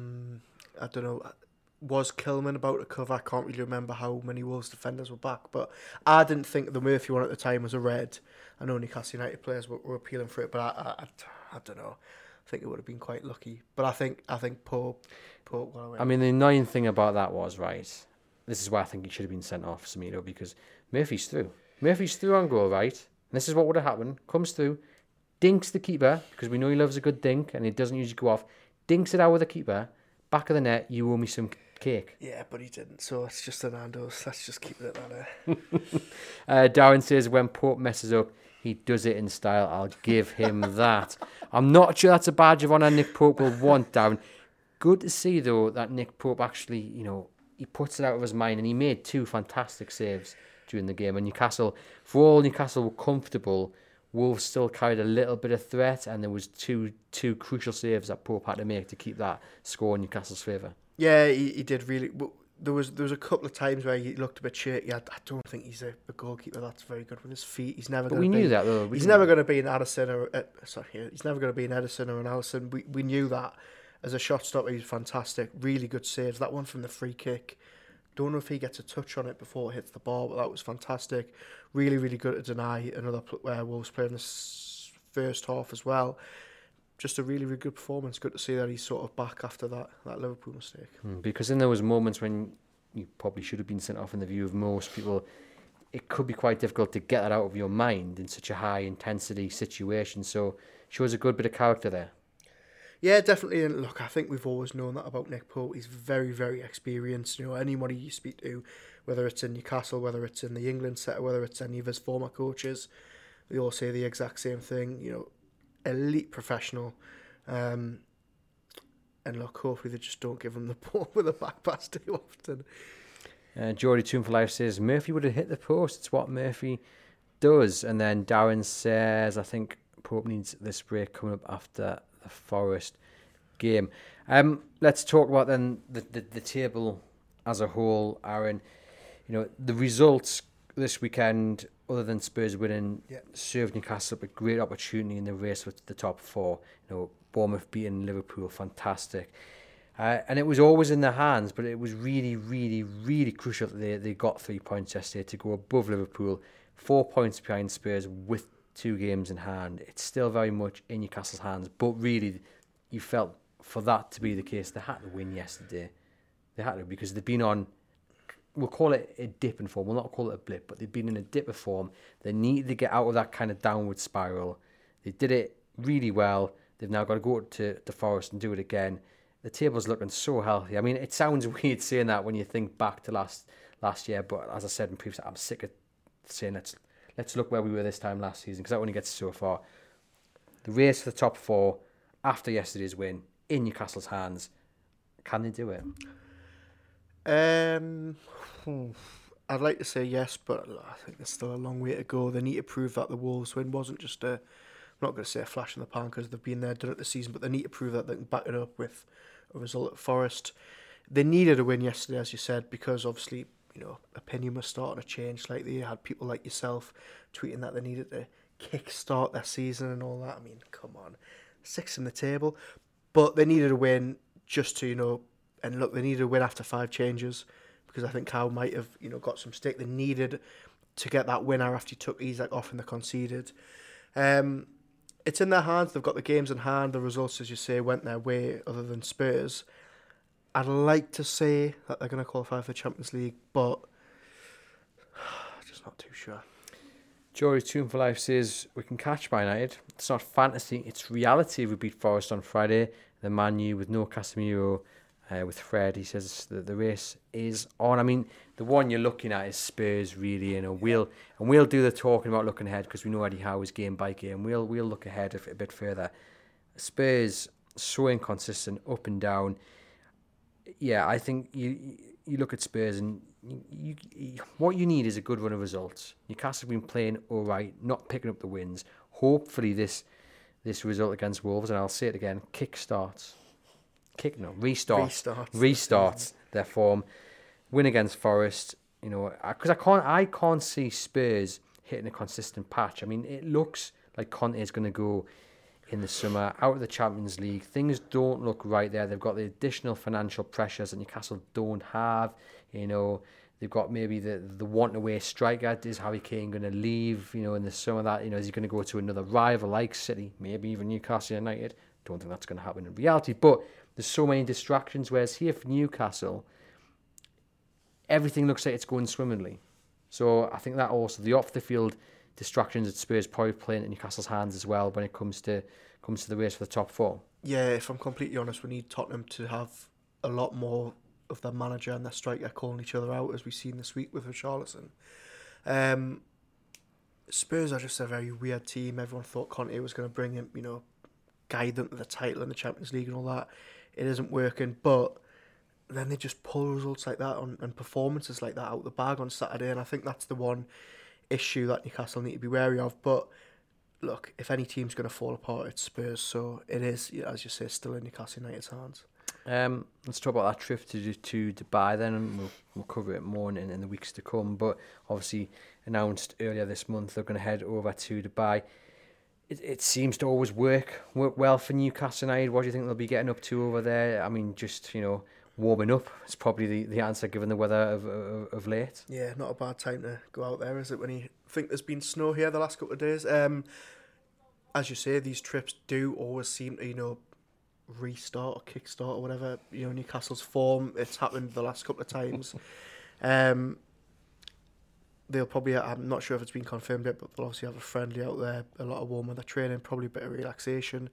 I don't know. Was Kilman about to cover? I can't really remember how many Wolves defenders were back, but I didn't think the Murphy one at the time was a red. I know Newcastle United players were appealing for it, but I don't know. I think it would have been quite lucky. But I think Pope got away. I mean, the annoying thing about that was, right, this is why I think he should have been sent off, Semedo, because Murphy's through. Murphy's through on goal, right? And this is what would have happened. Comes through, dinks the keeper, because we know he loves a good dink, and he doesn't usually go off. Dinks it out with the keeper, back of the net, you owe me some cake. Yeah, but he didn't, so it's just a Nando's. Let's just keep it at that. Darren says, when Pope messes up, he does it in style. I'll give him that. I'm not sure that's a badge of honour Nick Pope will want, Darren. Good to see, though, that Nick Pope actually, he puts it out of his mind, and he made 2 fantastic saves during the game. And Newcastle, for all Newcastle were comfortable, Wolves still carried a little bit of threat, and there was two crucial saves that Pope had to make to keep that score in Newcastle's favour. Yeah, he did really. There was a couple of times where he looked a bit shaky. I don't think he's a goalkeeper that's very good with his feet. He's never. But we knew that, though. He's never going to be an Addison or he's never going to be an Edison or an Alisson. We knew that. As a shot stopper, he's fantastic. Really good saves. That one from the free kick. Don't know if he gets a touch on it before it hits the bar, but that was fantastic. Really, really good to deny another Wolves player in the first half as well. Just a really, really good performance. Good to see that he's sort of back after that Liverpool mistake. Because in those moments when you probably should have been sent off in the view of most people, it could be quite difficult to get that out of your mind in such a high-intensity situation. So shows a good bit of character there. Yeah, definitely. And look, I think we've always known that about Nick Pope. He's very, very experienced. Anybody you speak to, whether it's in Newcastle, whether it's in the England set, whether it's any of his former coaches, they all say the exact same thing. Elite professional. And look, hopefully they just don't give him the ball with a back pass too often. Geordie Tune for Life says, Murphy would have hit the post. It's what Murphy does. And then Darren says, I think Pope needs this break coming up after the Forest game. Let's talk about then the table as a whole, Aaron. You know, the results this weekend, other than Spurs winning, served Newcastle up a great opportunity in the race with the top four. You know, Bournemouth beating Liverpool, fantastic. And it was always in their hands, but it was really, really, really crucial that they got 3 points yesterday to go above Liverpool, 4 points behind Spurs with 2 games in hand. It's still very much in Newcastle's hands, but really, you felt for that to be the case, they had to win yesterday. They had to, because they've been on, we'll call it a dip in form, we'll not call it a blip, but they've been in a dip of form. They needed to get out of that kind of downward spiral. They did it really well. They've now got to go to Forest and do it again. The table's looking so healthy. I mean, it sounds weird saying that when you think back to last year, but as I said in previous, I'm sick of saying let's look where we were this time last season, because that only gets so far. The race for the top four after yesterday's win in Newcastle's hands. Can they do it? I'd like to say yes, but I think there's still a long way to go. They need to prove that the Wolves win wasn't just I'm not going to say a flash in the pan because they've been there, done it this season, but they need to prove that they can back it up with a result at Forest. They needed a win yesterday, as you said, because obviously, you know, opinion was starting to change slightly. You had people like yourself tweeting that they needed to kick-start their season and all that. I mean, come on. 6th in the table. But they needed a win just to, you know, and look, they needed a win after 5 changes because I think Cow might have, you know, got some stick. They needed to get that winner after he took Isak off and they conceded. It's in their hands. They've got the games in hand. The results, as you say, went their way other than Spurs. I'd like to say that they're going to qualify for the Champions League, but just not too sure. Jory Tune for Life says, we can catch Man United. It's not fantasy, it's reality. We beat Forest on Friday. The Man U with no Casemiro, with Fred. He says that the race is on. I mean, the one you're looking at is Spurs, really. You know, we'll do the talking about looking ahead because we know Eddie Howe is game by game. We'll look ahead a bit further. Spurs, so inconsistent, up and down. Yeah, I think you look at Spurs and what you need is a good run of results. Newcastle have been playing all right, not picking up the wins. Hopefully this result against Wolves, and I'll say it again, restarts their form. Win against Forest, you know, because I can't see Spurs hitting a consistent patch. I mean, it looks like Conte is going to go in the summer out of the Champions League. Things don't look right there. They've got the additional financial pressures that Newcastle don't have. You know, they've got maybe the want away striker. Is Harry Kane going to leave? You know, in the summer, that, you know, is he going to go to another rival like City, maybe even Newcastle United? Don't think that's going to happen in reality. But there's so many distractions. Whereas here for Newcastle, everything looks like it's going swimmingly. So I think that also the off the field distractions at Spurs probably playing in Newcastle's hands as well when it comes to the race for the top four. Yeah, if I'm completely honest, we need Tottenham to have a lot more of their manager and their striker calling each other out, as we've seen this week with Richarlison. Spurs are just a very weird team. Everyone thought Conte was going to bring him, you know, guide them to the title in the Champions League and all that. It isn't working, but then they just pull results like that and performances like that out the bag on Saturday, and I think that's the one issue that Newcastle need to be wary of. But look, if any team's going to fall apart, it's Spurs, so it is, as you say, still in Newcastle United's hands. Let's talk about that trip to Dubai then, and we'll cover it more in the weeks to come. But obviously announced earlier this month they're going to head over to Dubai. It seems to always work well for Newcastle United. What do you think they'll be getting up to over there? I mean, just, you know, warming up is probably the answer given the weather of late. Yeah, not a bad time to go out there, is it, when you think there's been snow here the last couple of days? As you say, these trips do always seem to, you know, restart or kickstart or whatever, you know, Newcastle's form. It's happened the last couple of times. They'll probably, I'm not sure if it's been confirmed yet, but they'll obviously have a friendly out there, a lot of warm weather training, probably a bit of relaxation.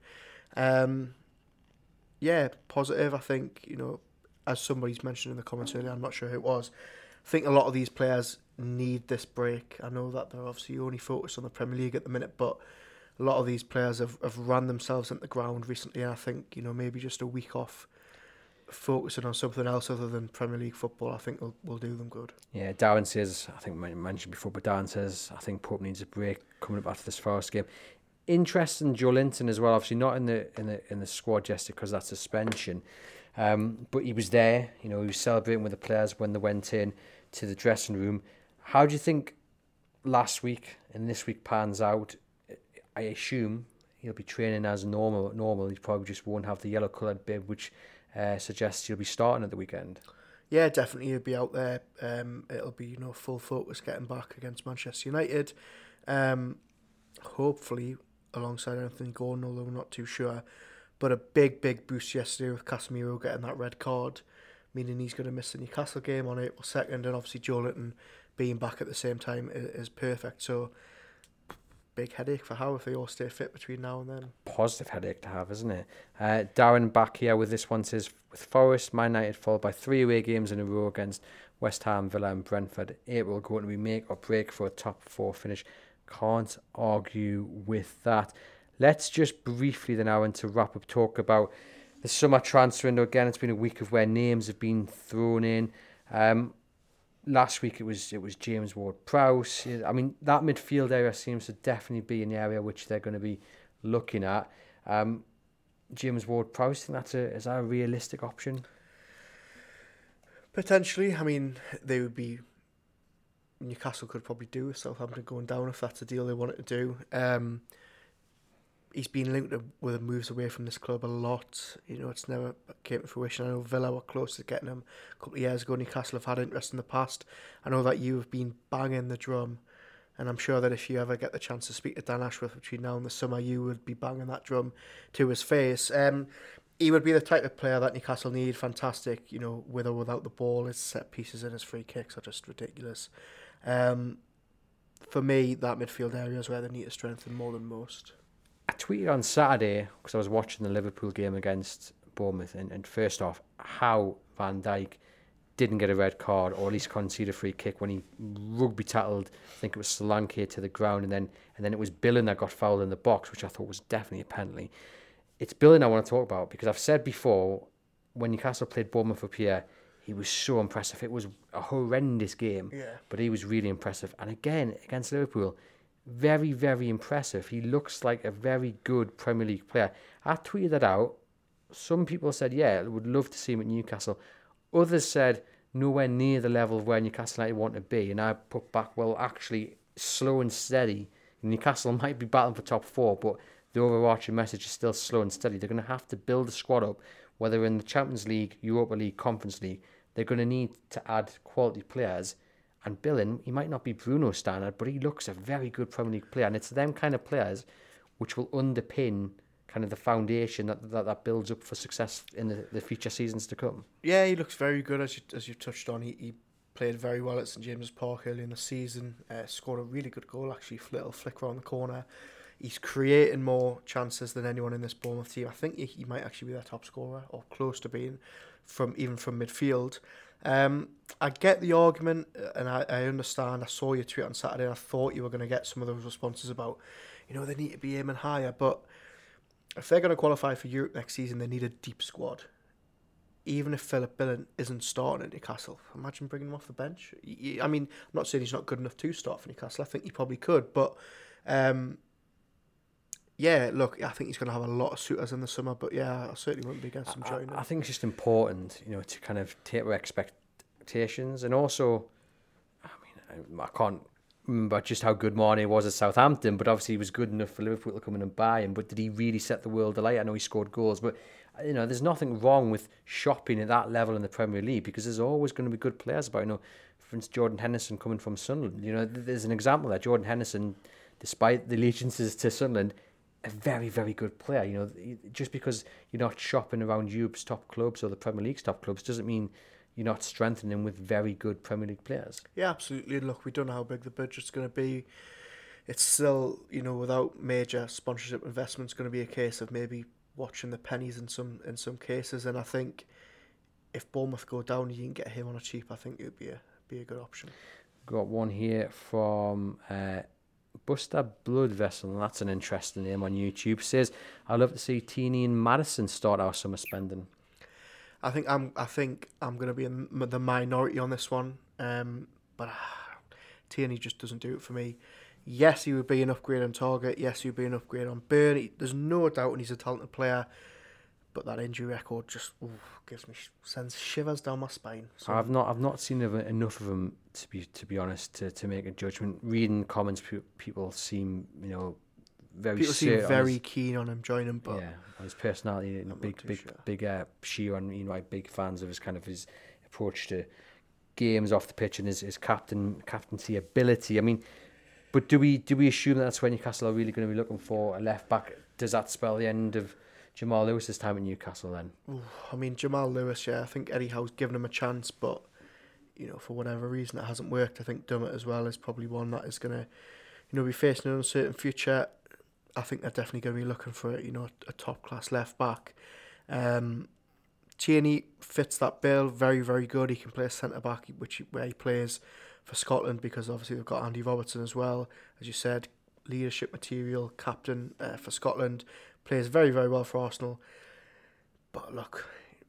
Yeah, positive. I think, you know, as somebody's mentioned in the comments earlier, I'm not sure who it was, I think a lot of these players need this break. I know that they're obviously only focused on the Premier League at the minute, but a lot of these players have ran themselves into the ground recently, and I think, you know, maybe just a week off focusing on something else other than Premier League football, I think will do them good. Yeah, Darren says, I think I mentioned before, but Darren says, I think Pope needs a break coming up after this Forest game. Interesting, Joe Linton as well. Obviously not in the squad yesterday because of that suspension, but he was there. You know, he was celebrating with the players when they went in to the dressing room. How do you think last week and this week pans out? I assume he'll be training as normal. He probably just won't have the yellow coloured bib, which suggests he'll be starting at the weekend. Yeah, definitely he'll be out there. It'll be full focus getting back against Manchester United. Hopefully alongside Anthony Gordon, although we're not too sure. But a big boost yesterday with Casemiro getting that red card, meaning he's going to miss the Newcastle game on April 2nd, and obviously Joe Linton being back at the same time is perfect. So big headache for Howe if they all stay fit between now and then. Positive headache to have, isn't it? Darren back here with this one says, with Forest, Man United followed by 3 away games in a row against West Ham, Villa and Brentford. April going to be make or break for a top 4 finish. Can't argue with that. Let's just briefly then, Aaron, to wrap up, talk about the summer transfer window. Again, it's been a week of where names have been thrown in. Last week it was James Ward-Prowse. I mean, that midfield area seems to definitely be an area which they're going to be looking at. James Ward-Prowse, think is that a realistic option? Potentially. I mean, Newcastle could probably do with Southampton going down if that's a deal they wanted to do. He's been linked with moves away from this club a lot. It's never came to fruition. I know Villa were close to getting him a couple of years ago. Newcastle have had interest in the past. I know that you have been banging the drum, and I'm sure that if you ever get the chance to speak to Dan Ashworth between now and the summer, you would be banging that drum to his face. He would be the type of player that Newcastle need. Fantastic, with or without the ball. His set pieces and his free kicks are just ridiculous. For me, that midfield area is where they need to strengthen more than most. I tweeted on Saturday because I was watching the Liverpool game against Bournemouth, and first off, how Van Dijk didn't get a red card or at least concede a free kick when he rugby tackled, I think it was Solanke, to the ground, and then it was Billing that got fouled in the box, which I thought was definitely a penalty. It's Billing I want to talk about because I've said before, when Newcastle played Bournemouth up here, he was so impressive. It was a horrendous game, but he was really impressive. And again, against Liverpool, very, very impressive. He looks like a very good Premier League player. I tweeted that out. Some people said, yeah, I would love to see him at Newcastle. Others said, nowhere near the level of where Newcastle United want to be. And I put back, well, actually, slow and steady. Newcastle might be battling for top 4, but the overarching message is still slow and steady. They're going to have to build a squad up, whether in the Champions League, Europa League, Conference League. They're going to need to add quality players. And Billing, he might not be Bruno's standard, but he looks a very good Premier League player. And it's them kind of players which will underpin kind of the foundation that builds up for success in the future seasons to come. Yeah, he looks very good, as you touched on. He played very well at St James's Park early in the season. Scored a really good goal, actually, little flick around the corner. He's creating more chances than anyone in this Bournemouth team. I think he might actually be their top scorer, or close to being, even from midfield. I get the argument, and I understand. I saw your tweet on Saturday, and I thought you were going to get some of those responses about, they need to be aiming higher. But if they're going to qualify for Europe next season, they need a deep squad. Even if Philip Billing isn't starting at Newcastle, imagine bringing him off the bench. I mean, I'm not saying he's not good enough to start for Newcastle. I think he probably could, but yeah, look, I think he's going to have a lot of suitors in the summer, but yeah, I certainly wouldn't be against him joining. I think it's just important, to kind of taper expectations, and also, I mean, I can't remember just how good Marnie was at Southampton, but obviously he was good enough for Liverpool to come in and buy him. But did he really set the world alight? I know he scored goals, but there's nothing wrong with shopping at that level in the Premier League because there's always going to be good players about. For instance, Jordan Henderson coming from Sunderland. There's an example there. Jordan Henderson, despite the allegiances to Sunderland, a very, very good player. Just because you're not shopping around Europe's top clubs or the Premier League's top clubs doesn't mean you're not strengthening with very good Premier League players. Yeah, absolutely. And look, we don't know how big the budget's going to be. It's still, without major sponsorship investments, going to be a case of maybe watching the pennies in some cases. And I think if Bournemouth go down and you can get him on a cheap, I think it would be a good option. Got one here from Buster Blood Vessel, and that's an interesting name on YouTube. Says, I'd love to see Tierney and Maddison start our summer spending. I think I'm going to be in the minority on this one, but Tierney just doesn't do it for me. Yes, he would be an upgrade on Target. Yes, he would be an upgrade on Burn. There's no doubt he's a talented player. But that injury record just sends shivers down my spine. So I've not seen enough of him to be honest to make a judgment. Reading comments, people seem very keen on him joining, but yeah, on his personality, big sheer on big fans of his approach to games off the pitch and his captaincy ability. I mean, but do we assume that's when Newcastle are really going to be looking for a left back? Does that spell the end of Jamal Lewis's time at Newcastle then? I mean, Jamal Lewis, yeah, I think Eddie Howe's given him a chance, but for whatever reason it hasn't worked. I think Dummett as well is probably one that is going to be facing an uncertain future. I think they're definitely going to be looking for a top class left back. Tierney fits that bill, very very good. He can play centre back, where he plays for Scotland, because obviously they've got Andy Robertson as well, as you said, leadership material, captain for Scotland. Plays very, very well for Arsenal. But look,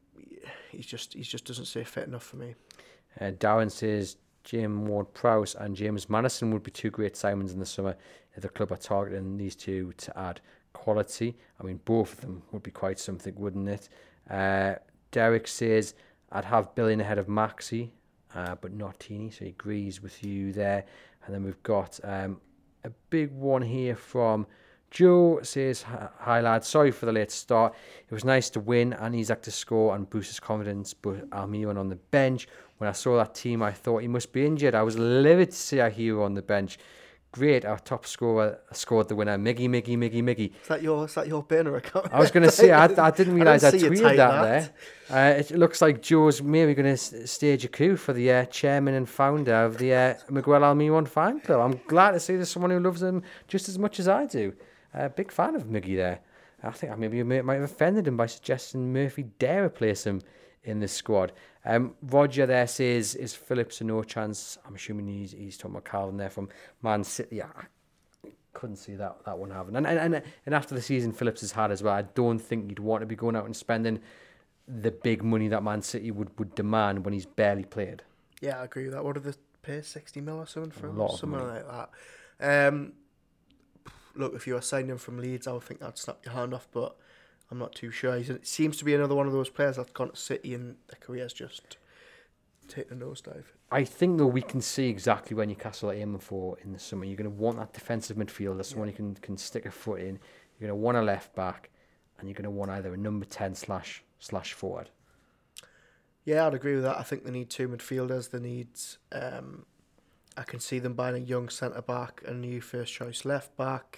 he just doesn't stay fit enough for me. Darren says James Ward-Prowse and James Maddison would be two great signings in the summer if the club are targeting these two to add quality. I mean, both of them would be quite something, wouldn't it? Derek says, I'd have Billing ahead of Maxi, but not Tierney, so he agrees with you there. And then we've got a big one here from Joe. Says, hi lads, sorry for the late start. It was nice to win and Isaac to score and boost his confidence, but Almiron on the bench. When I saw that team, I thought he must be injured. I was livid to see our hero on the bench. Great, our top scorer scored the winner. Miggy. Is that your burner account? I was going to say, I didn't realise I tweeted that there. It looks like Joe's maybe going to stage a coup for the chairman and founder of the Miguel Almiron fan club. I'm glad to see there's someone who loves him just as much as I do. Big fan of Miggy there. I think maybe you might have offended him by suggesting Murphy dare replace him in the squad. Roger there says, is Phillips a no chance? I'm assuming he's talking about Calvin there from Man City. I couldn't see that one happening. And after the season Phillips has had as well, I don't think you'd want to be going out and spending the big money that Man City would demand when he's barely played. Yeah, I agree with that. What did they pay, 60 mil or something for him? Something like that. Look, if you were signing him from Leeds, I would think that'd snap your hand off, but I'm not too sure. He seems to be another one of those players that's gone to City and their career's just taken a nosedive. I think, though, we can see exactly where Newcastle are aiming for in the summer. You're going to want that defensive midfielder, someone you can stick a foot in. You're going to want a left back, and you're going to want either a number 10 slash forward. Yeah, I'd agree with that. I think they need two midfielders. They need... I can see them buying a young centre-back, a new first-choice left-back,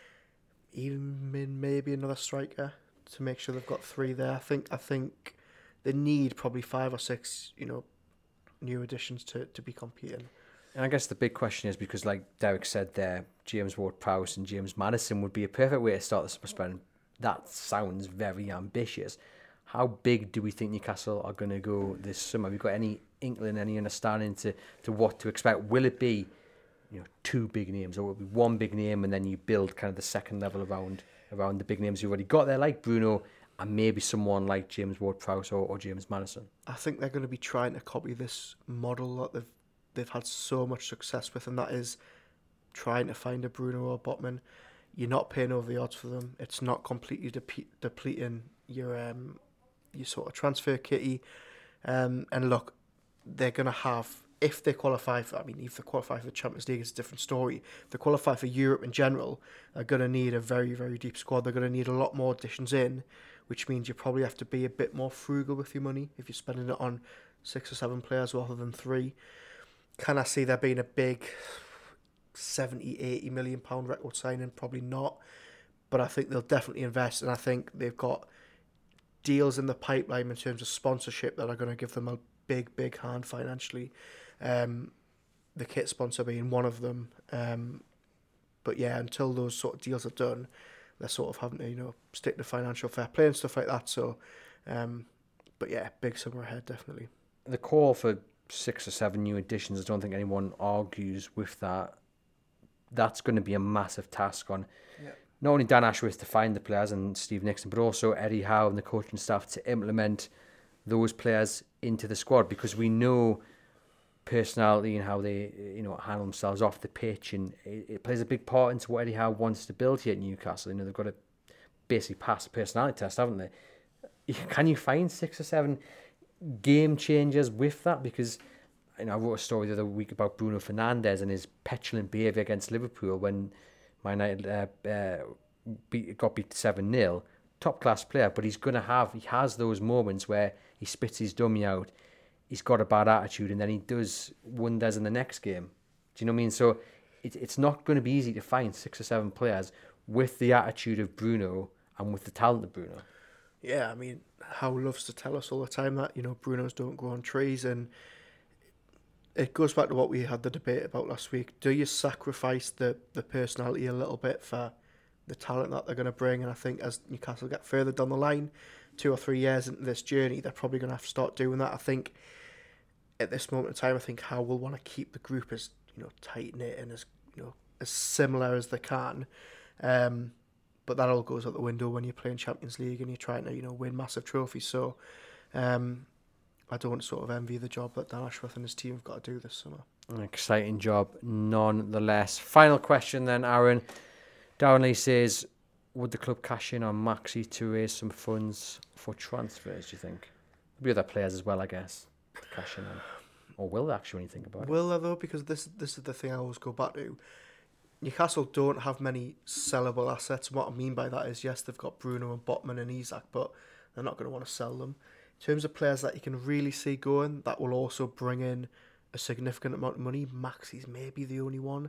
even maybe another striker to make sure they've got three there. I think they need probably 5 or 6, new additions to be competing. And I guess the big question is, because like Derek said there, James Ward-Prowse and James Maddison would be a perfect way to start the summer spend. That sounds very ambitious. How big do we think Newcastle are going to go this summer? Have you got any inkling, any understanding to what to expect? Will it be, two big names, or will it be one big name and then you build kind of the second level around the big names you've already got there, like Bruno and maybe someone like James Ward-Prowse or James Maddison? I think they're going to be trying to copy this model that they've had so much success with, and that is trying to find a Bruno or Botman. You're not paying over the odds for them. It's not completely depleting your sort of transfer kitty. And look, they're going to have, if they qualify for the Champions League, it's a different story. If they qualify for Europe in general, they're going to need a very, very deep squad. They're going to need a lot more additions in, which means you probably have to be a bit more frugal with your money if you're spending it on 6 or 7 players rather than 3. Can I see there being a big 70, 80 million pound record signing? Probably not. But I think they'll definitely invest, and I think they've got deals in the pipeline in terms of sponsorship that are going to give them a big hand financially. The kit sponsor being one of them. But yeah, until those sort of deals are done, they're sort of having to, stick to financial fair play and stuff like that. So, but yeah, big summer ahead, definitely. The call for 6 or 7 new additions, I don't think anyone argues with that. That's going to be a massive task on not only Dan Ashworth to find the players and Steve Nixon, but also Eddie Howe and the coaching staff to implement those players into the squad, because we know personality and how they, handle themselves off the pitch, and it plays a big part into what Eddie Howe wants to build here at Newcastle. They've got to basically pass a personality test, haven't they? Can you find 6 or 7 game changers with that? Because I wrote a story the other week about Bruno Fernandes and his petulant behaviour against Liverpool when Man United got beat 7-0. Top class player, but he has those moments where he spits his dummy out. He's got a bad attitude, and then he does wonders in the next game. Do you know what I mean? So it's not going to be easy to find 6 or 7 players with the attitude of Bruno and with the talent of Bruno. Yeah, I mean, Howe loves to tell us all the time that, Brunos don't grow on trees, and it goes back to what we had the debate about last week. Do you sacrifice the personality a little bit for the talent that they're going to bring? And I think as Newcastle get further down the line, 2 or 3 years into this journey, they're probably going to have to start doing that. I think at this moment in time, I think Howe will want to keep the group as tight-knit and as as similar as they can. But that all goes out the window when you're playing Champions League and you're trying to win massive trophies. So I don't sort of envy the job that Dan Ashworth and his team have got to do this summer. An exciting job nonetheless. Final question then, Aaron. Downley says, would the club cash in on Maxi to raise some funds for transfers, do you think? There'll be other players as well, I guess, to cash in on. Or will they actually, when you think about it? Will they, though? Because this is the thing I always go back to. Newcastle don't have many sellable assets. And what I mean by that is, yes, they've got Bruno and Botman and Isak, but they're not going to want to sell them. In terms of players that you can really see going, that will also bring in a significant amount of money, Maxi's maybe the only one.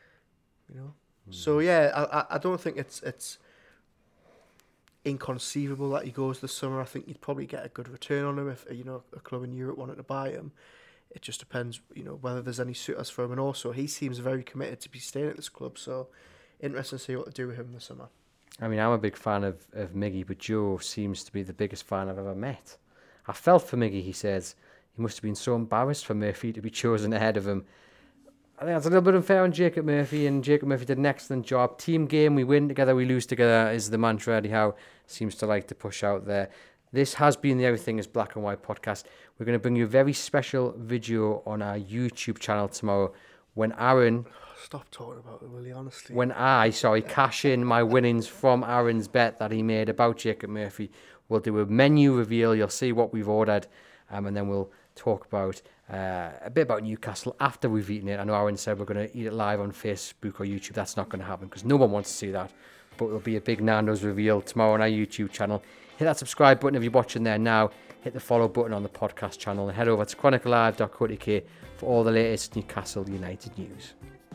So yeah, I don't think it's inconceivable that he goes this summer. I think you'd probably get a good return on him if a club in Europe wanted to buy him. It just depends, whether there's any suitors for him, and also he seems very committed to be staying at this club. So interesting to see what to do with him this summer. I mean, I'm a big fan of Miggy, but Joe seems to be the biggest fan I've ever met. I felt for Miggy, he says. He must have been so embarrassed for Murphy to be chosen ahead of him. I think that's a little bit unfair on Jacob Murphy, and Jacob Murphy did an excellent job. Team game, we win together, we lose together, is the mantra Eddie Howe seems to like to push out there. This has been the Everything is Black and White podcast. We're going to bring you a very special video on our YouTube channel tomorrow when Aaron... Stop talking about it, really, honestly. When I cash in my winnings from Aaron's bet that he made about Jacob Murphy. We'll do a menu reveal. You'll see what we've ordered, and then we'll talk about a bit about Newcastle after we've eaten it. I know Aaron said we're going to eat it live on Facebook or YouTube. That's not going to happen because no one wants to see that. But it'll be a big Nando's reveal tomorrow on our YouTube channel. Hit that subscribe button if you're watching there now. Hit the follow button on the podcast channel and head over to chroniclelive.co.uk for all the latest Newcastle United news.